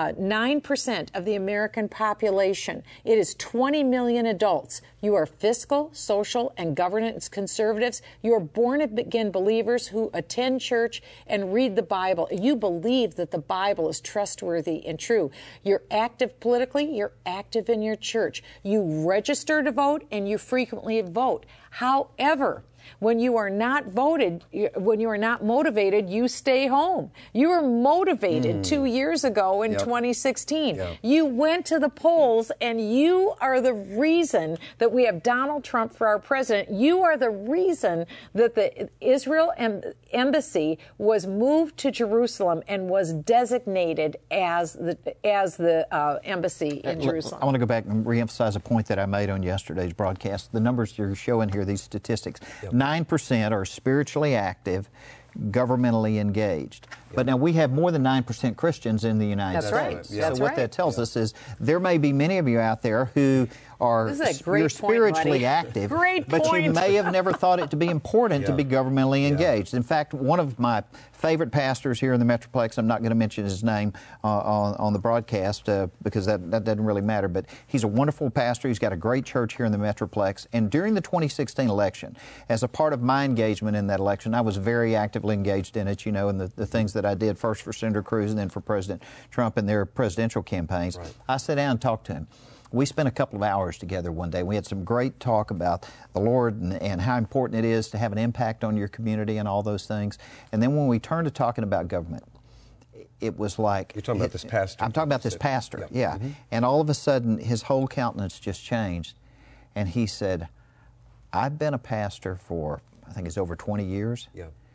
9% of the American population. It is 20 million adults. You are fiscal, social, and governance conservatives. You are born-again believers who attend church and read the Bible. You believe that the Bible is trustworthy and true. You're active politically. You're active in your church. You register to vote, and you frequently vote. However, When you are not voted, when you are not motivated, you stay home. You were motivated 2 years ago in 2016. You went to the polls, and you are the reason that we have Donald Trump for our president. You are the reason that the Israel embassy was moved to Jerusalem and was designated as the embassy in Jerusalem. I want to go back and reemphasize a point that I made on yesterday's broadcast. The numbers you're showing here, these statistics, 9% are spiritually active, governmentally engaged. But now we have more than 9% Christians in the United States. That's So what that tells us is there may be many of you out there who are you're spiritually active, but you may have never thought it to be important to be governmentally engaged. In fact, one of my favorite pastors here in the Metroplex, I'm not going to mention his name on the broadcast because that doesn't really matter, but he's a wonderful pastor. He's got a great church here in the Metroplex. And during the 2016 election, as a part of my engagement in that election, I was very actively engaged in it, you know, in the things that I did first for Senator Cruz and then for President Trump in their presidential campaigns. I sat down and talked to him. We spent a couple of hours together one day. We had some great talk about the Lord and how important it is to have an impact on your community and all those things. And then when we turned to talking about government, it was like... You're talking about this pastor? I'm talking about this pastor, yeah. And all of a sudden, his whole countenance just changed. And he said, I've been a pastor for, I think it's over 20 years.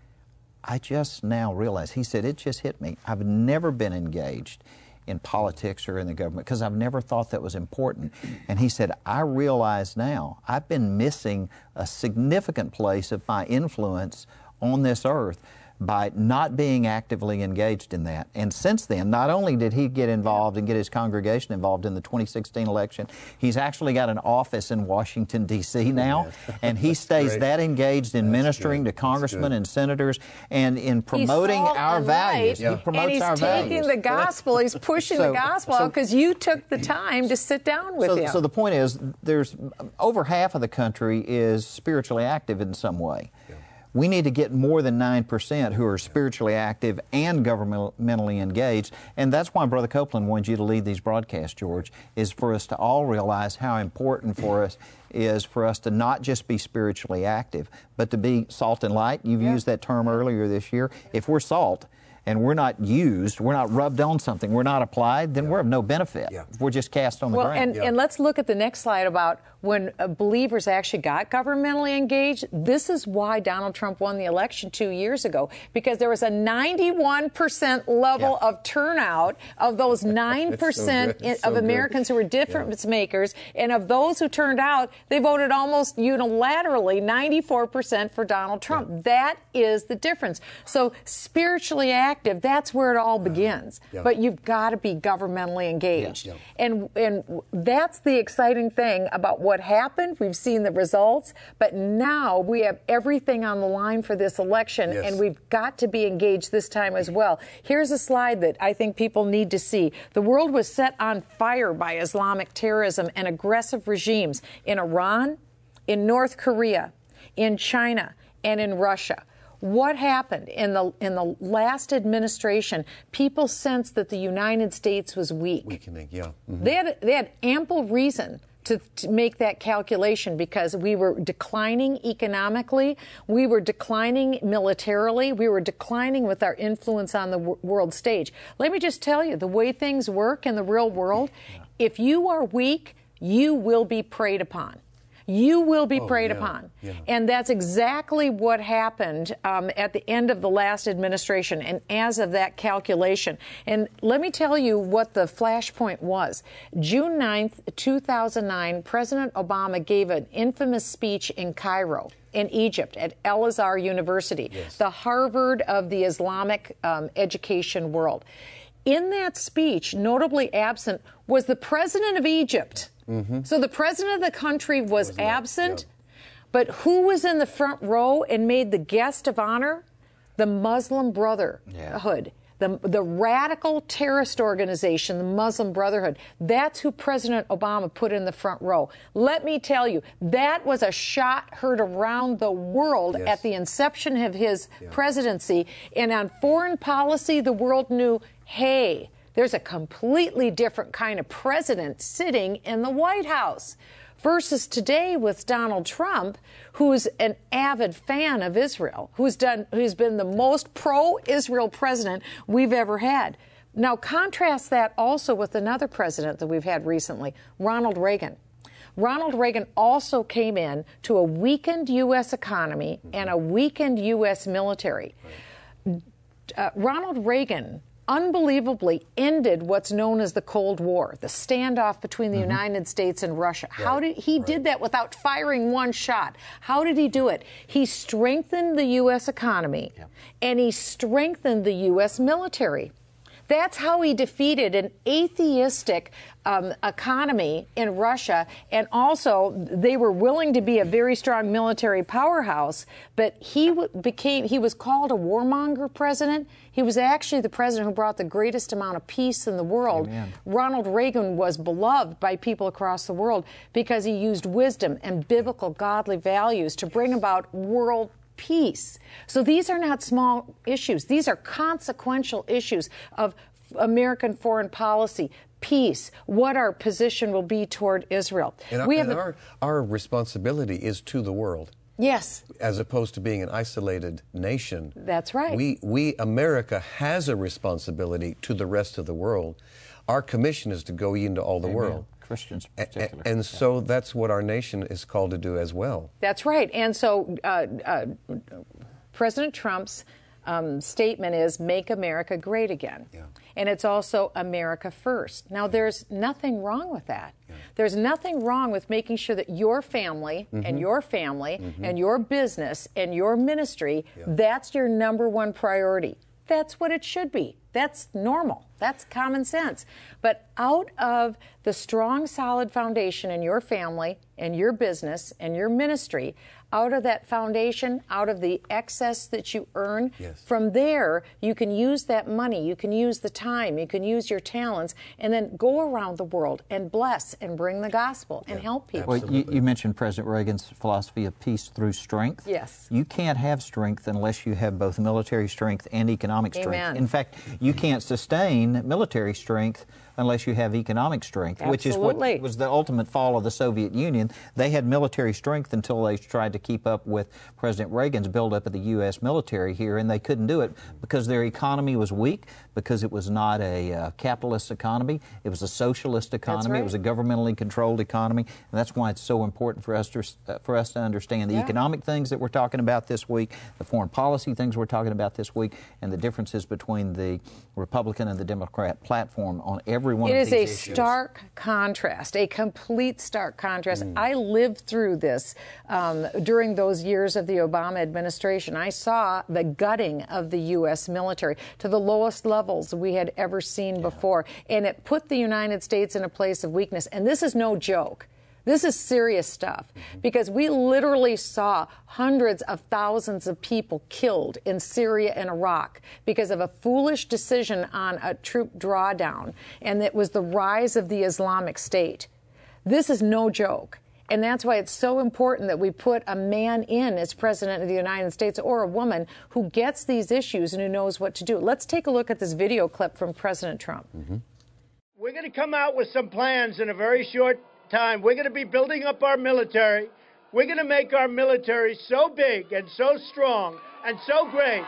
I just now realize, he said, it just hit me. I've never been engaged in politics or in the government because I've never thought that was important. And he said, I realize now I've been missing a significant place of my influence on this earth by not being actively engaged in that. And since then, not only did he get involved and get his congregation involved in the 2016 election, he's actually got an office in Washington, D.C. now, and he stays that engaged in ministering to congressmen and senators and in promoting our values. He promotes our values. And he's taking the gospel, he's pushing the gospel out because you took the time to sit down with him. So the point is, there's over half of the country is spiritually active in some way. We need to get more than 9% who are spiritually active and governmentally engaged. And that's why Brother Copeland wanted you to lead these broadcasts, George, is for us to all realize how important for us is for us to not just be spiritually active, but to be salt and light. You've used that term earlier this year. If we're salt and we're not used, we're not rubbed on something, we're not applied, then we're of no benefit. We're just cast on the ground. And let's look at the next slide about when believers actually got governmentally engaged. This is why Donald Trump won the election 2 years ago, because there was a 91% level of turnout of those 9% of Americans who were difference makers, and of those who turned out, they voted almost unilaterally 94% for Donald Trump. That is the difference. So spiritually active, that's where it all begins. But you've got to be governmentally engaged. And that's the exciting thing about what happened. We've seen the results, but now we have everything on the line for this election, and we've got to be engaged this time as well. Here's a slide that I think people need to see. The world was set on fire by Islamic terrorism and aggressive regimes in Iran, in North Korea, in China, and in Russia. What happened in the last administration? People sensed that the United States was weak. Weakening, They had ample reason to make that calculation because we were declining economically, we were declining militarily, we were declining with our influence on the world stage. Let me just tell you, the way things work in the real world, if you are weak, you will be preyed upon. You will be preyed upon. And that's exactly what happened at the end of the last administration and as of that calculation. And let me tell you what the flashpoint was. June 9th, 2009, President Obama gave an infamous speech in Cairo, in Egypt, at El Azhar University, the Harvard of the Islamic education world. In that speech, notably absent, was the president of Egypt. So the president of the country was absent, but who was in the front row and made the guest of honor? The Muslim Brotherhood, the radical terrorist organization, the Muslim Brotherhood. That's who President Obama put in the front row. Let me tell you, that was a shot heard around the world at the inception of his presidency. And on foreign policy, the world knew, hey, there's a completely different kind of president sitting in the White House. versus today with Donald Trump, who's an avid fan of Israel, who's been the most pro-Israel president we've ever had. Now, contrast that also with another president that we've had recently, Ronald Reagan. Ronald Reagan also came in to a weakened U.S. economy and a weakened U.S. military. Ronald Reagan unbelievably ended what's known as the Cold War, the standoff between the United States and Russia. How did he did that without firing one shot? How did he do it? He strengthened the U.S. economy and he strengthened the U.S. military. That's how he defeated an atheistic economy in Russia, and also they were willing to be a very strong military powerhouse, but he was called a warmonger president. He was actually the president who brought the greatest amount of peace in the world. Amen. Ronald Reagan was beloved by people across the world because he used wisdom and biblical godly values to bring about world peace. So these are not small issues. These are consequential issues of American foreign policy, peace, what our position will be toward Israel. And our responsibility is to the world. Yes. As opposed to being an isolated nation. That's right. America has a responsibility to the rest of the world. Our commission is to go into all the world. Christians in particular. And so that's what our nation is called to do as well. That's right. And so President Trump's statement is make America great again. Yeah. And it's also America first. Now, there's nothing wrong with that. Yeah. There's nothing wrong with making sure that your family and your family and your business and your ministry, that's your number one priority. That's what it should be. That's normal. That's common sense. But out of the strong, solid foundation in your family and your business and your ministry, out of that foundation, out of the excess that you earn, from there, you can use that money, you can use the time, you can use your talents, and then go around the world and bless and bring the gospel and help people. Well, you mentioned President Reagan's philosophy of peace through strength. Yes. You can't have strength unless you have both military strength and economic strength. Amen. In fact, you can't sustain military strength unless you have economic strength, which is what was the ultimate fall of the Soviet Union. They had military strength until they tried to keep up with President Reagan's buildup of the U.S. military here, and they couldn't do it because their economy was weak, because it was not a capitalist economy. It was a socialist economy. Right. It was a governmentally controlled economy, and that's why it's so important for us to understand the economic things that we're talking about this week, the foreign policy things we're talking about this week, and the differences between the Republican and the Democrat platform on every one of these issues. It is a stark contrast, a complete stark contrast. I lived through this during those years of the Obama administration. I saw the gutting of the U.S. military to the lowest levels we had ever seen before, and it put the United States in a place of weakness. And this is no joke. This is serious stuff, because we literally saw hundreds of thousands of people killed in Syria and Iraq because of a foolish decision on a troop drawdown, and it was the rise of the Islamic State. This is no joke. And that's why it's so important that we put a man in as president of the United States, or a woman who gets these issues and who knows what to do. Let's take a look at this video clip from President Trump. We're going to come out with some plans in a very short time. We're going to be building up our military. We're going to make our military so big and so strong and so great.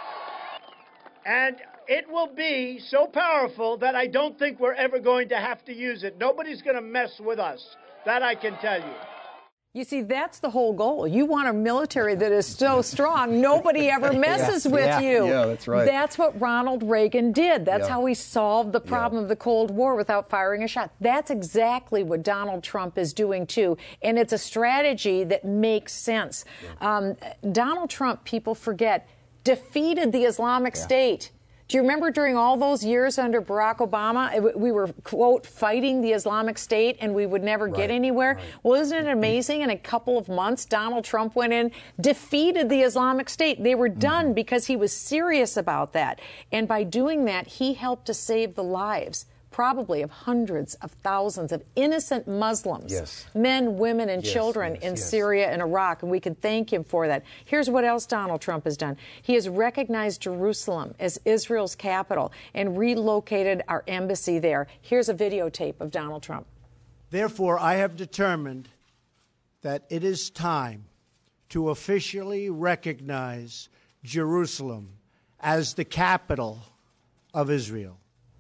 And it will be so powerful that I don't think we're ever going to have to use it. Nobody's going to mess with us. That I can tell you. You see, that's the whole goal. You want a military that is so strong, nobody ever messes with you. Yeah, that's right. That's what Ronald Reagan did. That's how he solved the problem of the Cold War without firing a shot. That's exactly what Donald Trump is doing, too. And it's a strategy that makes sense. Donald Trump, people forget, defeated the Islamic State. Do you remember during all those years under Barack Obama, we were, quote, fighting the Islamic State and we would never get anywhere? Well, isn't it amazing? In a couple of months, Donald Trump went in, defeated the Islamic State. They were done because he was serious about that. And by doing that, he helped to save the lives, probably of hundreds of thousands of innocent Muslims, men, women, and children in Syria and Iraq, and we can thank him for that. Here's what else Donald Trump has done. He has recognized Jerusalem as Israel's capital and relocated our embassy there. Here's a videotape of Donald Trump. Therefore, I have determined that it is time to officially recognize Jerusalem as the capital of Israel.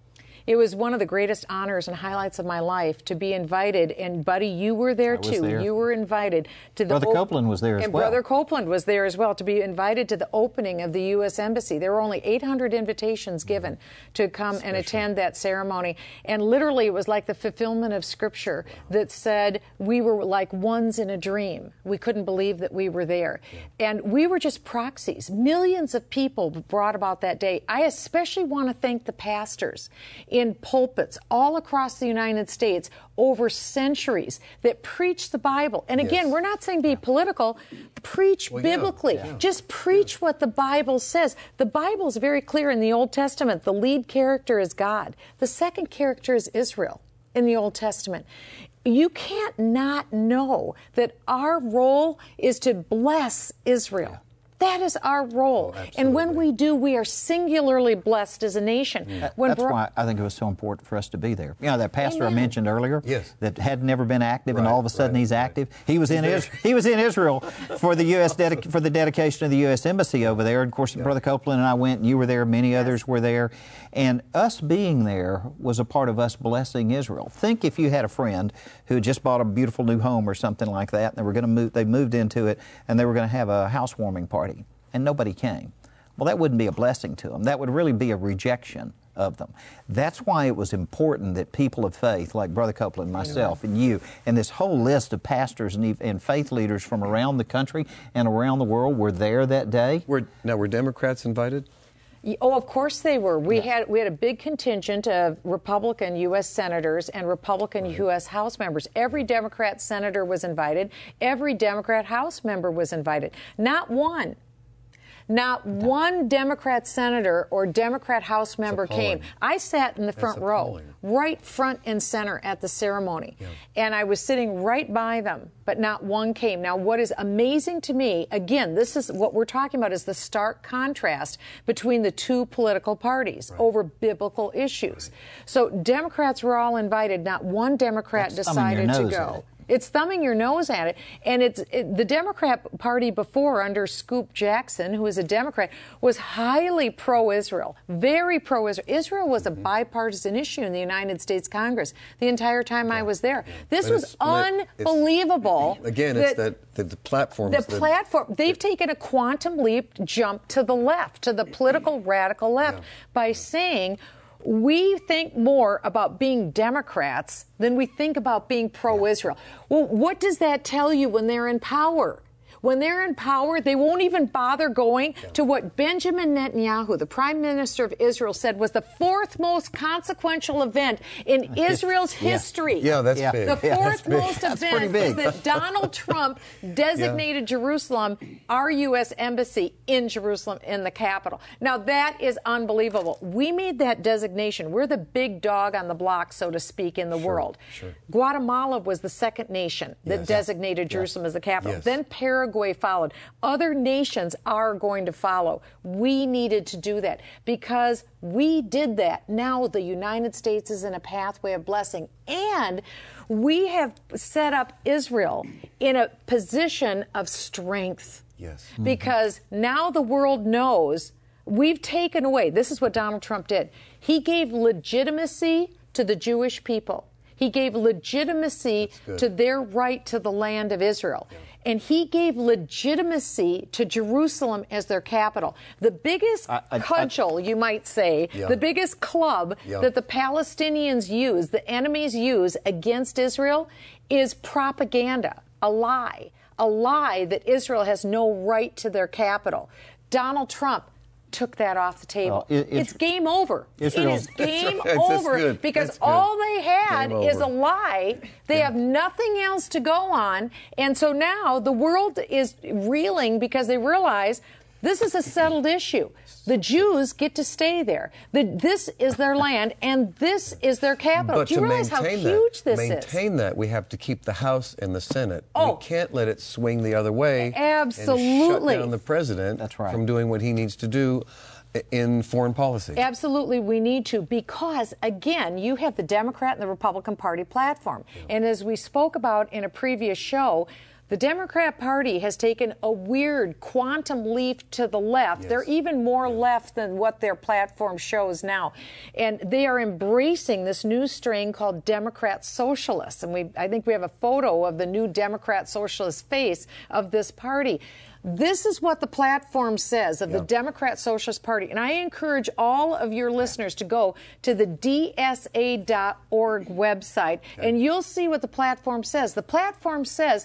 It was one of the greatest honors and highlights of my life to be invited, and Buddy, you were there too. There. You were invited to the Brother Copeland was there as well. And Brother Copeland was there as well to be invited to the opening of the U.S. Embassy. There were only 800 invitations given to come and attend that ceremony, and literally it was like the fulfillment of Scripture that said we were like ones in a dream. We couldn't believe that we were there, and we were just proxies. Millions of people brought about that day. I especially want to thank the pastors in pulpits all across the United States over centuries that preach the Bible. And again, we're not saying be political. Preach biblically. Just preach what the Bible says. The Bible is very clear in the Old Testament. The lead character is God. The second character is Israel in the Old Testament. You can't not know that our role is to bless Israel. That is our role. And when we do, we are singularly blessed as a nation. That's why I think it was so important for us to be there. You know, that pastor I mentioned earlier that had never been active, and all of a sudden he's active. He was in Israel for the U.S. for the dedication of the U.S. Embassy over there. And of course, Brother Copeland and I went, and you were there, many others were there. And us being there was a part of us blessing Israel. Think if you had a friend who had just bought a beautiful new home or something like that, and they were going to move, they moved into it, and they were going to have a housewarming party, and nobody came. Well, that wouldn't be a blessing to them. That would really be a rejection of them. That's why it was important that people of faith, like Brother Copeland, myself, and you, and this whole list of pastors and faith leaders from around the country and around the world were there that day. Were Democrats invited? Oh, of course they were. We had a big contingent of Republican U.S. senators and Republican U.S. House members. Every Democrat senator was invited. Every Democrat House member was invited. Not one Democrat senator or Democrat House member came. I sat in the front row, right front and center at the ceremony, and I was sitting right by them, but not one came. Now, what is amazing to me, again, this is what we're talking about, is the stark contrast between the two political parties over biblical issues. So Democrats were all invited. Not one Democrat decided to go. It's thumbing your nose at it. And the Democrat Party before, under Scoop Jackson, who is a Democrat, was highly pro-Israel, very pro-Israel. Israel was a bipartisan issue in the United States Congress the entire time I was there. This was unbelievable. Again, it's the platform. The platform. They've taken a quantum leap jump to the left, to the political radical left, by saying, we think more about being Democrats than we think about being pro-Israel. Well, what does that tell you when they're in power? When they're in power, they won't even bother going to what Benjamin Netanyahu, the Prime Minister of Israel, said was the fourth most consequential event in Israel's history. Yeah, that's big. The fourth most event is that Donald Trump designated Jerusalem, our U.S. Embassy in Jerusalem, in the capital. Now, that is unbelievable. We made that designation. We're the big dog on the block, so to speak, in the world. Guatemala was the second nation that designated Jerusalem as the capital. Then Paraguay followed. Other nations are going to follow. We needed to do that. Because we did that, now the United States is in a pathway of blessing. And we have set up Israel in a position of strength. Because now the world knows we've taken away, this is what Donald Trump did. He gave legitimacy to the Jewish people. He gave legitimacy to their right to the land of Israel. And he gave legitimacy to Jerusalem as their capital. The biggest cudgel, you might say, the biggest club that the Palestinians use, the enemies use against Israel, is propaganda, a lie that Israel has no right to their capital. Donald Trump took that off the table. It's game over. It is game over because all they had is a lie. They have nothing else to go on. And so now the world is reeling because they realize this is a settled issue. The Jews get to stay there. This is their land, and this is their capital. But do you realize how huge this is? To maintain that, we have to keep the House and the Senate. We can't let it swing the other way. Absolutely. And shut down the president from doing what he needs to do in foreign policy. Absolutely, we need to, because, again, you have the Democrat and the Republican Party platform. And as we spoke about in a previous show, The Democrat Party has taken a weird quantum leap to the left. They're even more left than what their platform shows now. And they are embracing this new strain called Democrat Socialists. And I think we have a photo of the new Democrat Socialist face of this party. This is what the platform says of the Democrat Socialist Party. And I encourage all of your listeners to go to the DSA.org website, and you'll see what the platform says. The platform says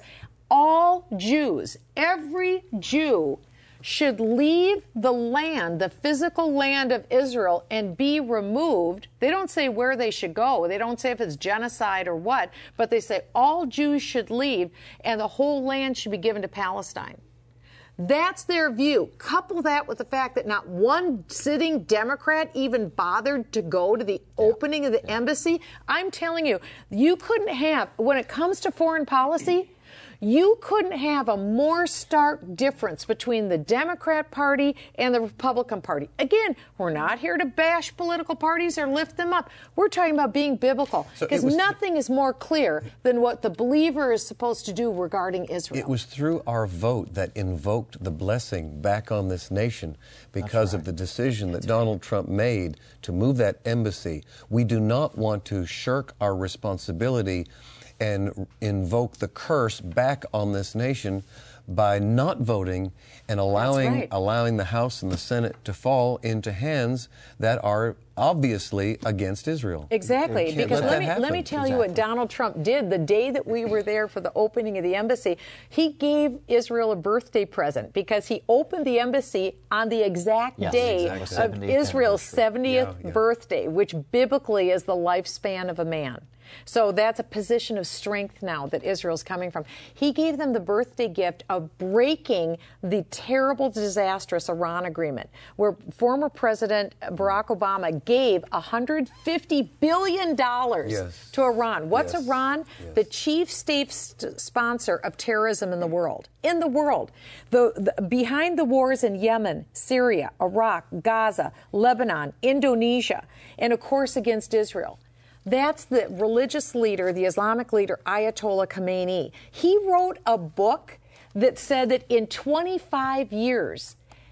all Jews, every Jew, should leave the land, the physical land of Israel, and be removed. They don't say where they should go. They don't say if it's genocide or what, but they say all Jews should leave and the whole land should be given to Palestine. That's their view. Couple that with the fact that not one sitting Democrat even bothered to go to the opening of the embassy. I'm telling you, you couldn't have, when it comes to foreign policy, you couldn't have a more stark difference between the Democrat Party and the Republican Party. Again, we're not here to bash political parties or lift them up. We're talking about being biblical, because nothing is more clear than what the believer is supposed to do regarding Israel. It was through our vote that invoked the blessing back on this nation because of the decision that Donald Trump made to move that embassy. We do not want to shirk our responsibility and invoke the curse back on this nation by not voting and allowing the House and the Senate to fall into hands that are obviously against Israel. Exactly, because let me tell you what Donald Trump did the day that we were there for the opening of the embassy. He gave Israel a birthday present because he opened the embassy on the exact day of Israel's 70th birthday, which biblically is the lifespan of a man. So that's a position of strength now that Israel's coming from. He gave them the birthday gift of breaking the terrible, disastrous Iran agreement, where former President Barack Obama gave $150 billion to Iran. What's Iran? The chief state sponsor of terrorism in the world. In the world. Behind the wars in Yemen, Syria, Iraq, Gaza, Lebanon, Indonesia, and of course against Israel. That's the religious leader, the Islamic leader, Ayatollah Khamenei. He wrote a book that said that in 25 years,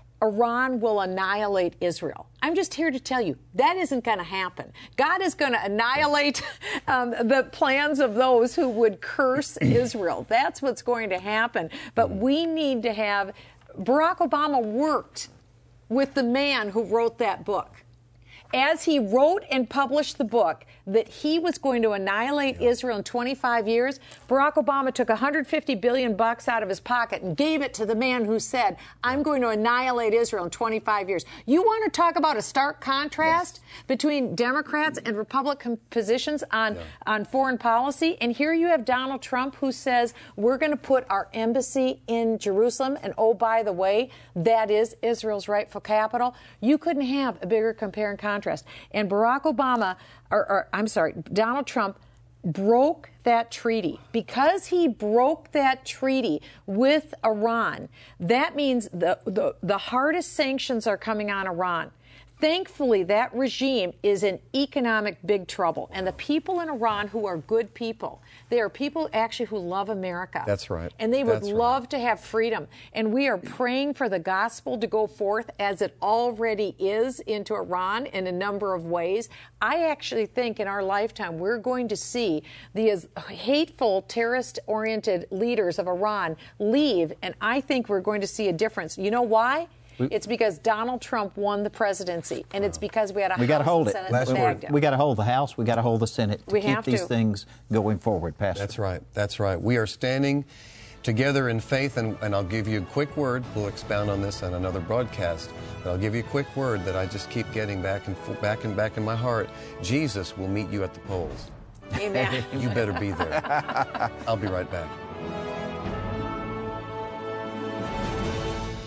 Iran will annihilate Israel. I'm just here to tell you, that isn't going to happen. God is going to annihilate the plans of those who would curse Israel. That's what's going to happen. But we need to have... Barack Obama worked with the man who wrote that book. As he wrote and published the book that he was going to annihilate Israel in 25 years, Barack Obama took $150 billion out of his pocket and gave it to the man who said, I'm going to annihilate Israel in 25 years. You want to talk about a stark contrast between Democrats and Republican positions on foreign policy? And here you have Donald Trump who says, we're going to put our embassy in Jerusalem. And oh, by the way, that is Israel's rightful capital. You couldn't have a bigger compare and contrast. And Donald Trump broke that treaty. Because he broke that treaty with Iran, that means the hardest sanctions are coming on Iran. Thankfully, that regime is in economic big trouble. And the people in Iran who are good people, they are people actually who love America. That's right. And they would love to have freedom. And we are praying for the gospel to go forth as it already is into Iran in a number of ways. I actually think in our lifetime we're going to see the hateful, terrorist-oriented leaders of Iran leave. And I think we're going to see a difference. You know why? It's because Donald Trump won the presidency, and it's because we had a House and Senate that bagged him. We got to hold the House. We got to hold the Senate to keep these things going forward, Pastor. That's right. That's right. We are standing together in faith, and I'll give you a quick word. We'll expound on this on another broadcast, but I'll give you a quick word that I just keep getting back in my heart. Jesus will meet you at the polls. Amen. You better be there. I'll be right back.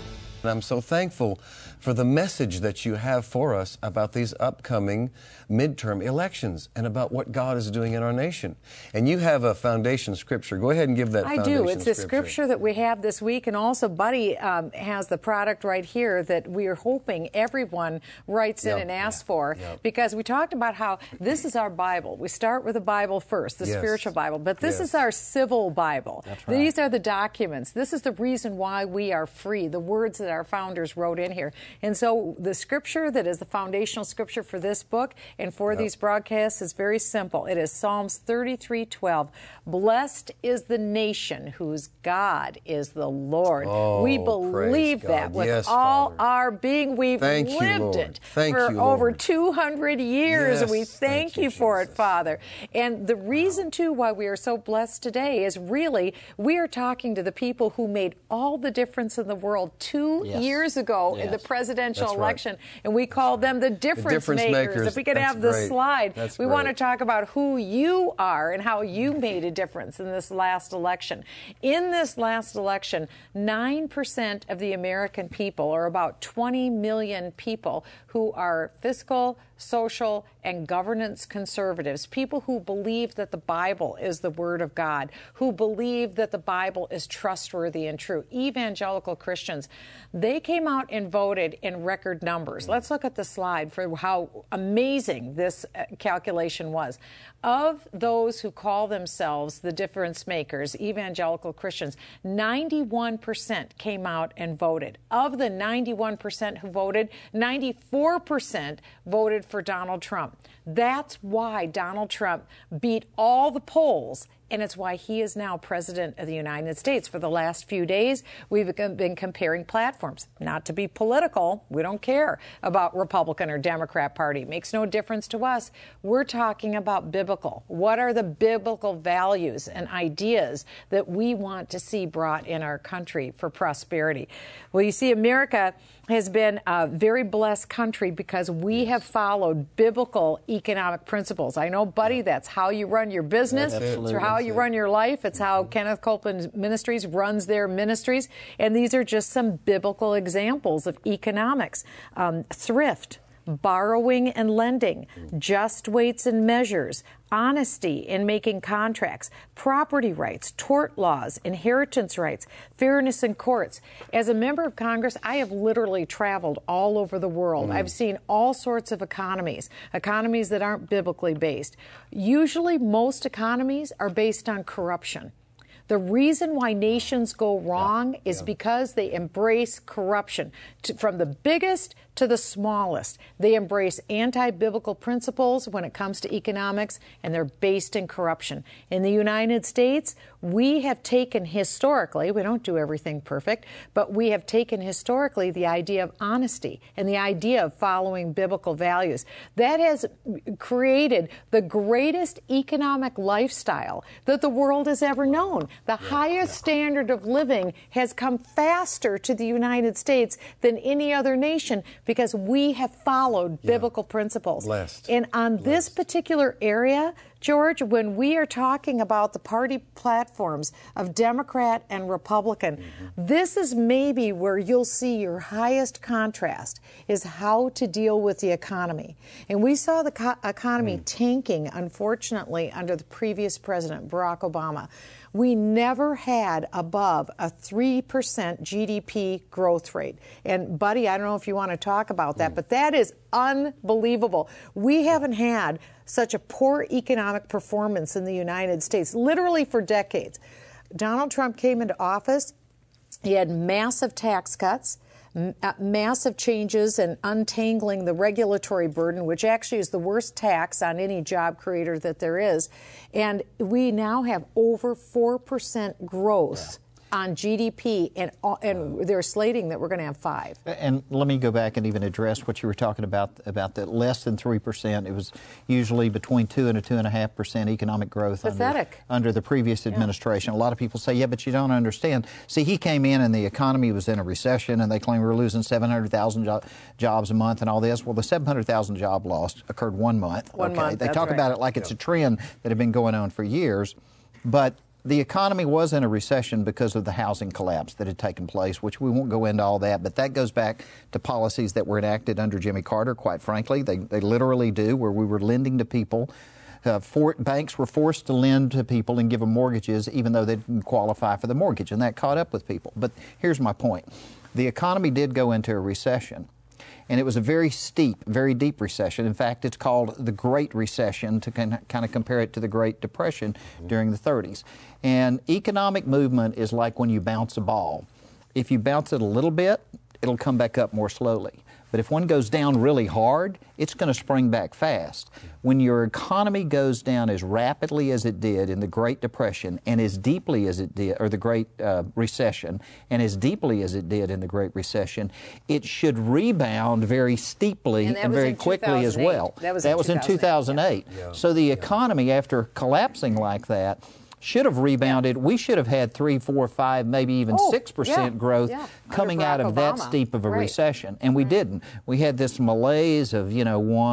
And I'm so thankful for the message that you have for us about these upcoming midterm elections and about what God is doing in our nation. And you have a foundation scripture. Go ahead and give that foundation scripture. I do. It's the scripture that we have this week. And also, Buddy has the product right here that we are hoping everyone writes in and asks for. Because we talked about how this is our Bible. We start with the Bible first, the spiritual Bible. But this is our civil Bible. That's right. These are the documents. This is the reason why we are free, the words that our founders wrote in here. And so the scripture that is the foundational scripture for this book and for these broadcasts is very simple. It is Psalms 33:12. Blessed is the nation whose God is the Lord. We believe that with all our being. We've lived it for over 200 years, and we thank you for it, Father. And the reason, too, why we are so blessed today is really we are talking to the people who made all the difference in the world 2 years ago in the presidential election, and we call them the difference makers. If we could have the slide, we want to talk about who you are and how you made a difference in this last election. In this last election, 9% of the American people, or about 20 million people, who are fiscal, social, and governance conservatives, people who believe that the Bible is the Word of God, who believe that the Bible is trustworthy and true, evangelical Christians, they came out and voted in record numbers. Let's look at the slide for how amazing this calculation was. Of those who call themselves the difference makers, evangelical Christians, 91% came out and voted. Of the 91% who voted, 94% voted for Donald Trump. That's why Donald Trump beat all the polls, and it's why he is now President of the United States. For the last few days, we've been comparing platforms. Not to be political, we don't care about Republican or Democrat Party. It makes no difference to us. We're talking about biblical. What are the biblical values and ideas that we want to see brought in our country for prosperity? Well, you see, America has been a very blessed country because we have followed biblical economic principles. I know, Buddy, that's how you run your business. It's how you run your life. It's how Kenneth Copeland Ministries runs their ministries. And these are just some biblical examples of economics. Thrift, borrowing and lending, just weights and measures, honesty in making contracts, property rights, tort laws, inheritance rights, fairness in courts. As a member of Congress, I have literally traveled all over the world. I've seen all sorts of economies that aren't biblically based. Usually, most economies are based on corruption. The reason why nations go wrong is because they embrace corruption. From the biggest to the smallest, they embrace anti-biblical principles when it comes to economics, and they're based in corruption. In the United States, we have taken historically, we don't do everything perfect, but we have taken historically the idea of honesty and the idea of following biblical values. That has created the greatest economic lifestyle that the world has ever known. The highest standard of living has come faster to the United States than any other nation because we have followed biblical principles. Blessed. And on this particular area, George, when we are talking about the party platforms of Democrat and Republican, this is maybe where you'll see your highest contrast is how to deal with the economy. And we saw the economy tanking, unfortunately, under the previous president, Barack Obama. We never had above a 3% GDP growth rate. And, Buddy, I don't know if you want to talk about that, but that is unbelievable. We haven't had such a poor economic performance in the United States, literally for decades. Donald Trump came into office. He had massive tax cuts, massive changes and untangling the regulatory burden, which actually is the worst tax on any job creator that there is. And we now have over 4% growth on GDP, and they're slating that we're going to have 5. And let me go back and even address what you were talking about the less than 3%. It was usually between 2 and a 2.5% economic growth under the previous administration. A lot of people say, yeah, but you don't understand. See, he came in and the economy was in a recession, and they claim we were losing 700,000 jobs a month and all this. Well, the 700,000 job loss occurred 1 month. One month, they talk about it like it's a trend that had been going on for years. But The economy was in a recession because of the housing collapse that had taken place, which we won't go into all that, but that goes back to policies that were enacted under Jimmy Carter, quite frankly. They literally do, where we were lending to people. Banks were forced to lend to people and give them mortgages even though they didn't qualify for the mortgage, and that caught up with people. But here's my point. The economy did go into a recession, and it was a very steep, very deep recession. In fact, it's called the Great Recession to kind of compare it to the Great Depression during the 30s. And economic movement is like when you bounce a ball. If you bounce it a little bit, it'll come back up more slowly. But if one goes down really hard, it's going to spring back fast. When your economy goes down as rapidly as it did in the Great Depression and as deeply as it did, or the Great Recession, and as deeply as it did in the Great Recession, it should rebound very steeply and very quickly as well. That was in 2008. Yeah. So the economy, after collapsing like that, should have rebounded. Yeah. We should have had 3, 4, 5, maybe even 6% growth coming out of that steep of a recession, and we didn't. We had this malaise of 1,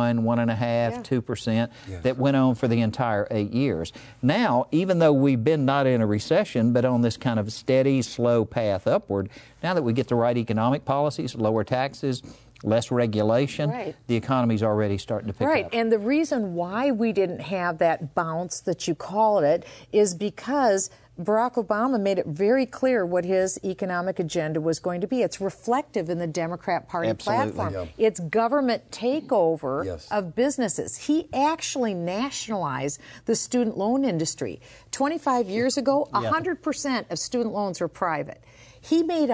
1.5%, 2% that went on for the entire 8 years. Now, even though we've been not in a recession, but on this kind of steady, slow path upward, now that we get the right economic policies, lower taxes, less regulation, the economy's already starting to pick up. And the reason why we didn't have that bounce that you called it is because Barack Obama made it very clear what his economic agenda was going to be. It's reflective in the Democrat Party platform. Yeah. It's government takeover of businesses. He actually nationalized the student loan industry. 25 years ago, 100% of student loans were private. He made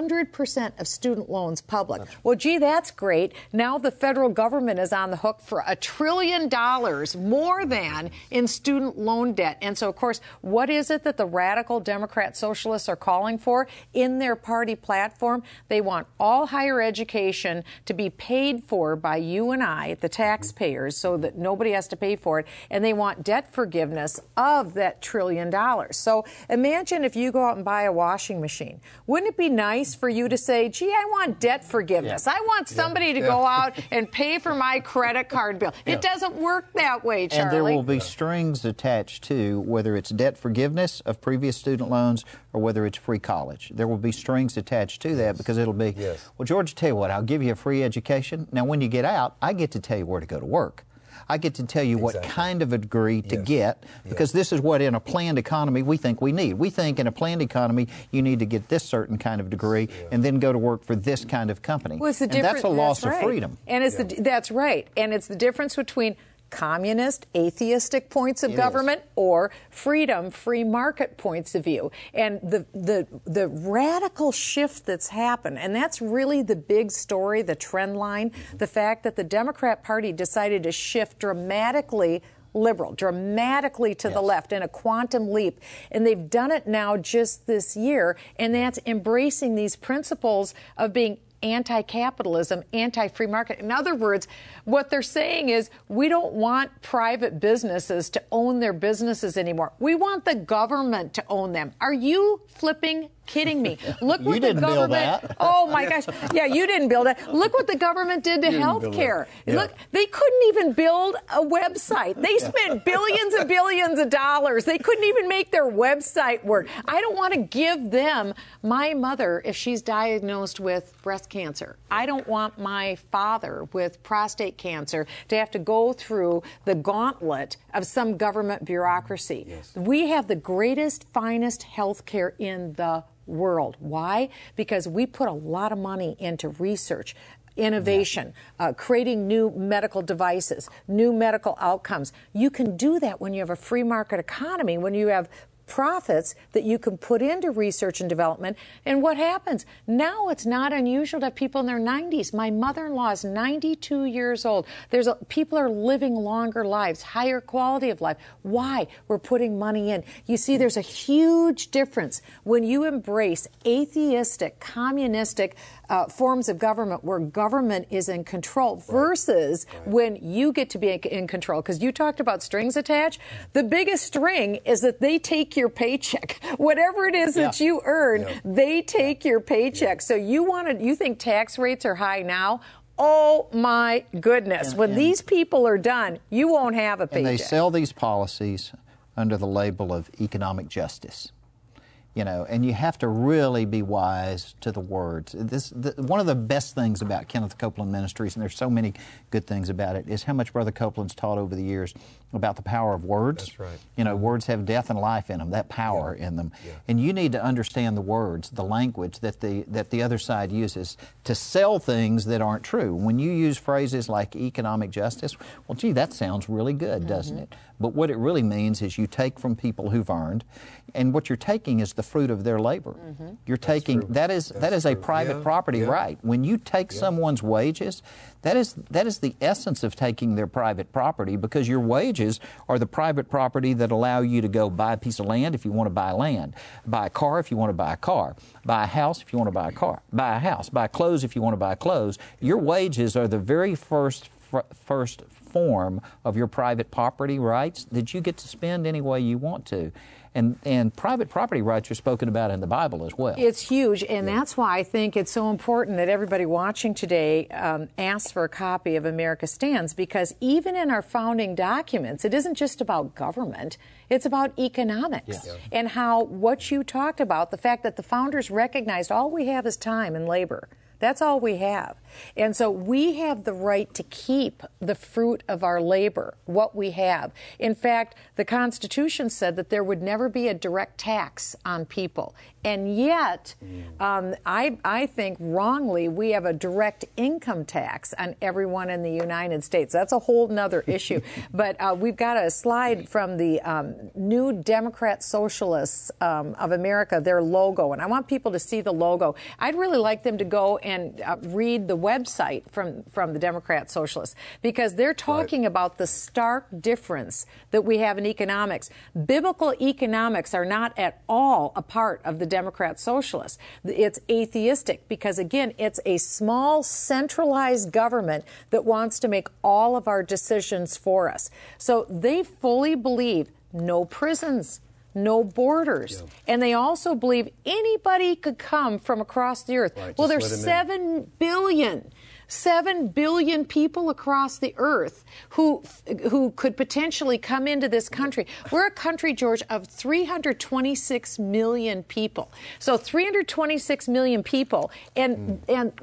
100% of student loans public. Well, gee, that's great. Now the federal government is on the hook for $1 trillion more than in student loan debt. And so, of course, what is it that the radical Democrat socialists are calling for in their party platform? They want all higher education to be paid for by you and I, the taxpayers, so that nobody has to pay for it. And they want debt forgiveness of that $1 trillion. So imagine if you go out and buy a washing machine. Wouldn't it be nice for you to say, gee, I want debt forgiveness. I want somebody to go out and pay for my credit card bill. It doesn't work that way, Charlie. And there will be strings attached to whether it's debt forgiveness of previous student loans or whether it's free college. There will be strings attached to that because it'll be, well, George, tell you what, I'll give you a free education. Now, when you get out, I get to tell you where to go to work. I get to tell you what kind of a degree to get, because this is what in a planned economy we think we need. We think in a planned economy you need to get this certain kind of degree and then go to work for this kind of company. Well, and that's a loss of freedom. And it's that's right. And it's the difference between communist, atheistic points of government or freedom, free market points of view. And the radical shift that's happened, and that's really the big story, the trend line, the fact that the Democrat Party decided to shift dramatically liberal, dramatically to the left in a quantum leap. And they've done it now just this year, and that's embracing these principles of being anti-capitalism, anti-free market. In other words, what they're saying is we don't want private businesses to own their businesses anymore. We want the government to own them. Are you flipping kidding me? Look what the government. Build that. Oh my gosh! Yeah, you didn't build it. Look what the government did to health care. Look, they couldn't even build a website. They spent billions and billions of dollars. They couldn't even make their website work. I don't want to give them my mother if she's diagnosed with breast cancer. I don't want my father with prostate cancer to have to go through the gauntlet of some government bureaucracy. We have the greatest, finest health care in the world. Why? Because we put a lot of money into research, innovation, creating new medical devices, new medical outcomes. You can do that when you have a free market economy, when you have profits that you can put into research and development. And what happens? Now it's not unusual to have people in their 90s. My mother-in-law is 92 years old. People are living longer lives, higher quality of life. Why? We're putting money in. You see, there's a huge difference when you embrace atheistic, communistic forms of government where government is in control versus when you get to be in control. Because you talked about strings attached. The biggest string is that they take your paycheck. Whatever it is that you earn, they take your paycheck. So you think tax rates are high now? Oh, my goodness. When these people are done, you won't have a paycheck. And they sell these policies under the label of economic justice. You know, and you have to really be wise to the words. One of the best things about Kenneth Copeland Ministries, and there's so many good things about it, is how much Brother Copeland's taught over the years about the power of words. That's right. You know, words have death and life in them, that power in them. Yeah. And you need to understand the words, the language that the other side uses to sell things that aren't true. When you use phrases like economic justice, well, gee, that sounds really good, doesn't it? But what it really means is you take from people who've earned, and what you're taking is the fruit of their labor. You're taking, that is a private property right. When you take someone's wages, that is the essence of taking their private property, because your wages are the private property that allow you to go buy a piece of land if you want to buy land, buy a car if you want to buy a car, buy a house if you want to buy a car, buy a house, buy clothes if you want to buy clothes. Your wages are the very first form of your private property rights that you get to spend any way you want to. And private property rights are spoken about in the Bible as well. It's huge, and that's why I think it's so important that everybody watching today asks for a copy of America Stands, because even in our founding documents, it isn't just about government, it's about economics. And how what you talked about, the fact that the founders recognized all we have is time and labor. That's all we have. And so we have the right to keep the fruit of our labor, what we have. In fact, the Constitution said that there would never be a direct tax on people. And yet, I think wrongly, we have a direct income tax on everyone in the United States. That's a whole nother issue. But we've got a slide from the New Democrat Socialists of America, their logo. And I want people to see the logo. I'd really like them to go and read the website from the Democrat Socialists, because they're talking about the stark difference that we have in economics. Biblical economics are not at all a part of the Democrat Socialists. It's atheistic because, again, it's a small centralized government that wants to make all of our decisions for us. So they fully believe no prisons, no borders. And they also believe anybody could come from across the earth. Well, there's 7 billion people across the earth who could potentially come into this country. We're a country, George, of 326 million people. So 326 million people, and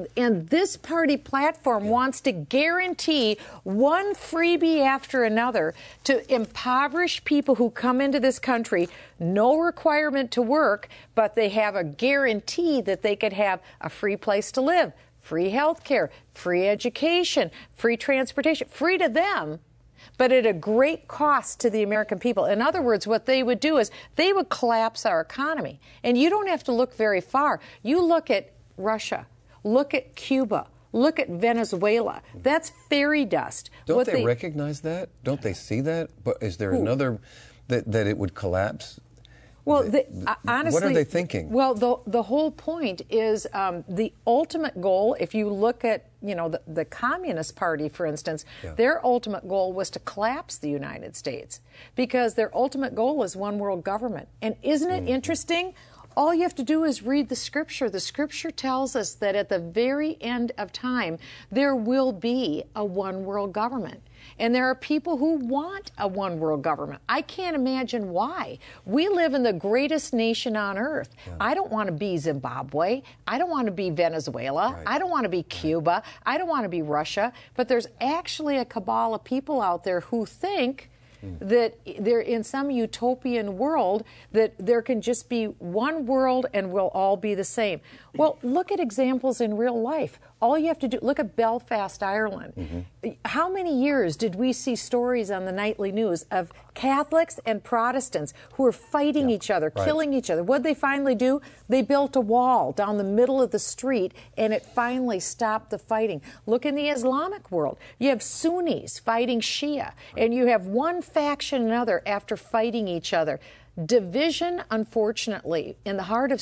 this party platform wants to guarantee one freebie after another to impoverish people who come into this country. No requirement to work, but they have a guarantee that they could have a free place to live, free health care, free education, free transportation, free to them, but at a great cost to the American people. In other words, what they would do is they would collapse our economy. And you don't have to look very far. You look at Russia, look at Cuba, look at Venezuela. That's fairy dust. Don't they recognize that? Don't they see that? But is there another that it would collapse? Well, honestly, what are they thinking? Well, the whole point is the ultimate goal. If you look at, the Communist Party, for instance, their ultimate goal was to collapse the United States, because their ultimate goal is one world government. And isn't it interesting? All you have to do is read the Scripture. The Scripture tells us that at the very end of time, there will be a one world government. And there are people who want a one world government. I can't imagine why. We live in the greatest nation on earth. I don't want to be Zimbabwe. I don't want to be Venezuela. I don't want to be Cuba. I don't want to be Russia. But there's actually a cabal of people out there who think that they're in some utopian world, that there can just be one world and we'll all be the same. Well, look at examples in real life. All you have to do, look at Belfast, Ireland. How many years did we see stories on the nightly news of Catholics and Protestants who were fighting each other, killing each other? What did they finally do? They built a wall down the middle of the street, and it finally stopped the fighting. Look in the Islamic world. You have Sunnis fighting Shia, and you have one faction and another after fighting each other. Division, unfortunately, in the heart of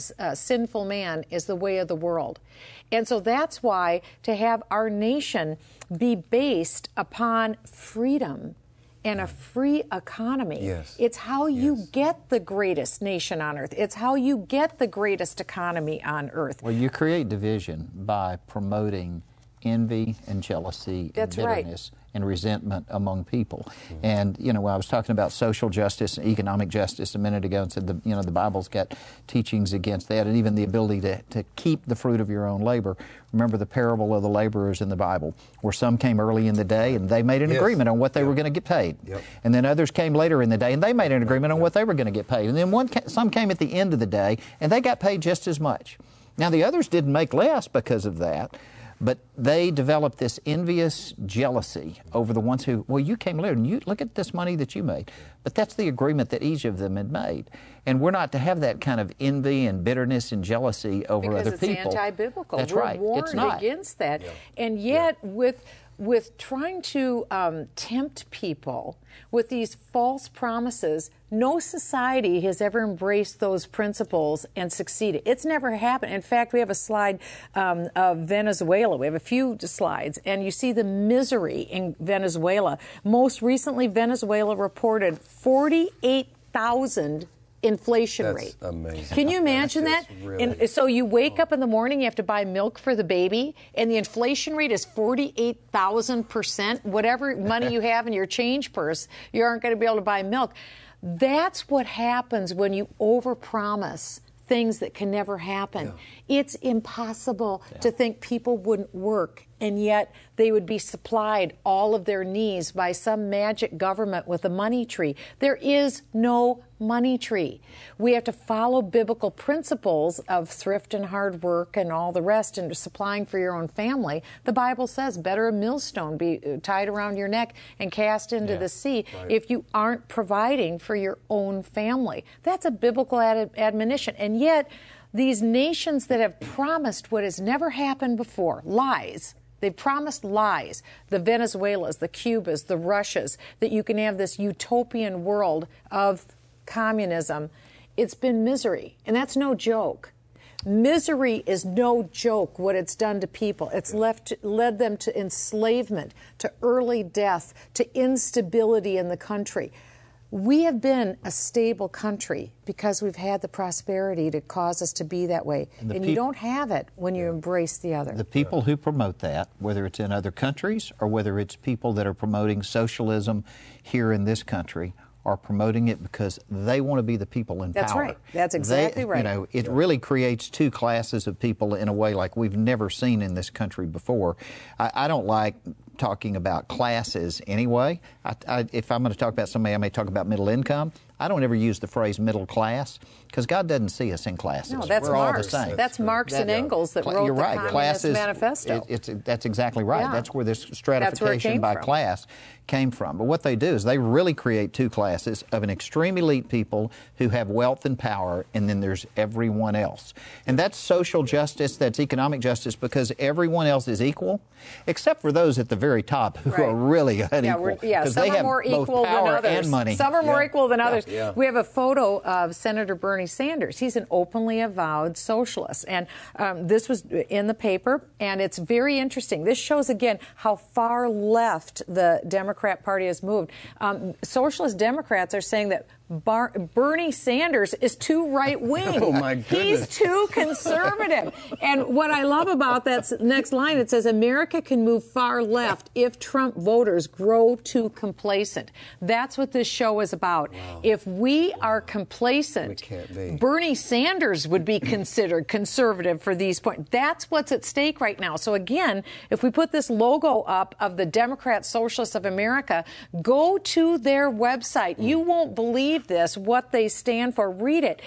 sinful man is the way of the world. And so that's why to have our nation be based upon freedom and a free economy, it's how you get the greatest nation on earth. It's how you get the greatest economy on earth. Well, you create division by promoting envy and jealousy and bitterness and resentment among people. And, you know, I was talking about social justice and economic justice a minute ago and said, the Bible's got teachings against that, and even the ability to keep the fruit of your own labor. Remember the parable of the laborers in the Bible, where some came early in the day and they made an agreement on what they were going to get paid. And then others came later in the day and they made an agreement on what they were going to get paid. And then some came at the end of the day and they got paid just as much. Now, the others didn't make less because of that, but they developed this envious jealousy over the ones who, well, you came later and you look at this money that you made. But that's the agreement that each of them had made. And we're not to have that kind of envy and bitterness and jealousy over other people. Because it's anti-biblical. That's we're right. warned against that. And yet, with trying to tempt people with these false promises, no society has ever embraced those principles and succeeded. It's never happened. In fact, we have a slide of Venezuela. We have a few slides, and you see the misery in Venezuela. Most recently, Venezuela reported 48,000 inflation rate. That's amazing. Can you imagine that? Really... And so you wake up in the morning, you have to buy milk for the baby, and the inflation rate is 48,000%. Whatever money you have in your change purse, you aren't going to be able to buy milk. That's what happens when you overpromise things that can never happen. It's impossible to think people wouldn't work, and yet they would be supplied all of their needs by some magic government with a money tree. There is no money tree. We have to follow biblical principles of thrift and hard work and all the rest, and supplying for your own family. The Bible says, better a millstone be tied around your neck and cast into the sea if you aren't providing for your own family. That's a biblical admonition. And yet, these nations that have promised what has never happened before, lies. They've promised lies, the Venezuelas, the Cubas, the Russias, that you can have this utopian world of communism. It's been misery, and that's no joke. Misery is no joke, what it's done to people. It's led them to enslavement, to early death, to instability in the country. We have been a stable country because we've had the prosperity to cause us to be that way. And you don't have it when you embrace the other. The people who promote that, whether it's in other countries or whether it's people that are promoting socialism here in this country, are promoting it because they want to be the people in power. That's right. That's exactly right. You know, it really creates two classes of people in a way like we've never seen in this country before. I don't like talking about classes anyway. If I'm going to talk about somebody, I may talk about middle income. I don't ever use the phrase middle class because God doesn't see us in classes. No, that's We're Marx. all the same. That's Marx and Engels that wrote the Communist Manifesto. That's exactly right. That's where this stratification by class came from. But what they do is they really create two classes of an extreme elite people who have wealth and power, and then there's everyone else. And that's social justice, that's economic justice, because everyone else is equal, except for those at the very top who are really unequal. Because some they are have more both equal power than others. and money. Some are more equal than others. We have a photo of Senator Bernie Sanders. He's an openly avowed socialist. And this was in the paper, and it's very interesting. This shows, again, how far left the Democrat Party has moved. Socialist Democrats are saying that Bernie Sanders is too right-wing. Oh, my goodness. He's too conservative. And what I love about that next line, it says, America can move far left if Trump voters grow too complacent. That's what this show is about. Wow. If we are complacent, Bernie Sanders would be considered conservative for these points. That's what's at stake right now. So again, if we put this logo up of the Democrat Socialists of America, go to their website. You won't believe this, what they stand for. Read it.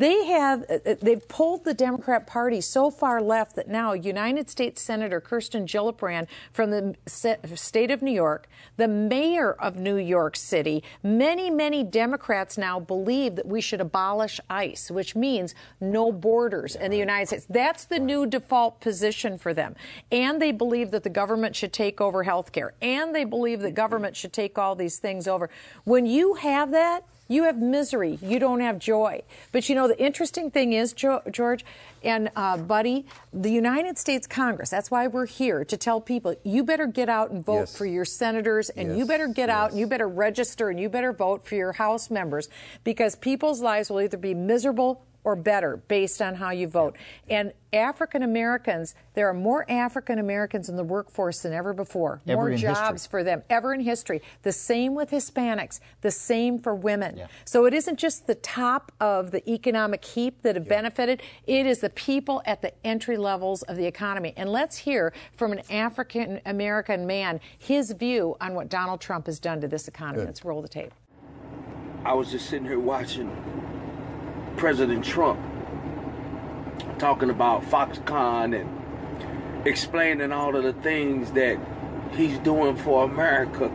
They've pulled the Democrat Party so far left that now United States Senator Kirsten Gillibrand from the state of New York, the mayor of New York City, many Democrats now believe that we should abolish ICE, which means no borders in the United States. That's the new default position for them. And they believe that the government should take over health care. And they believe that government should take all these things over. When you have that, you have misery. You don't have joy. But, you know, the interesting thing is, George and Buddy, the United States Congress, that's why we're here, to tell people, you better get out and vote for your senators, and you better get out and you better register and you better vote for your House members, because people's lives will either be miserable or better based on how you vote. And African Americans, there are more African Americans in the workforce than ever before. More jobs for them ever in history. The same with Hispanics, the same for women. So it isn't just the top of the economic heap that have benefited, it is the people at the entry levels of the economy. And let's hear from an African American man his view on what Donald Trump has done to this economy. Let's roll the tape. I was just sitting here watching President Trump talking about Foxconn and explaining all of the things that he's doing for America.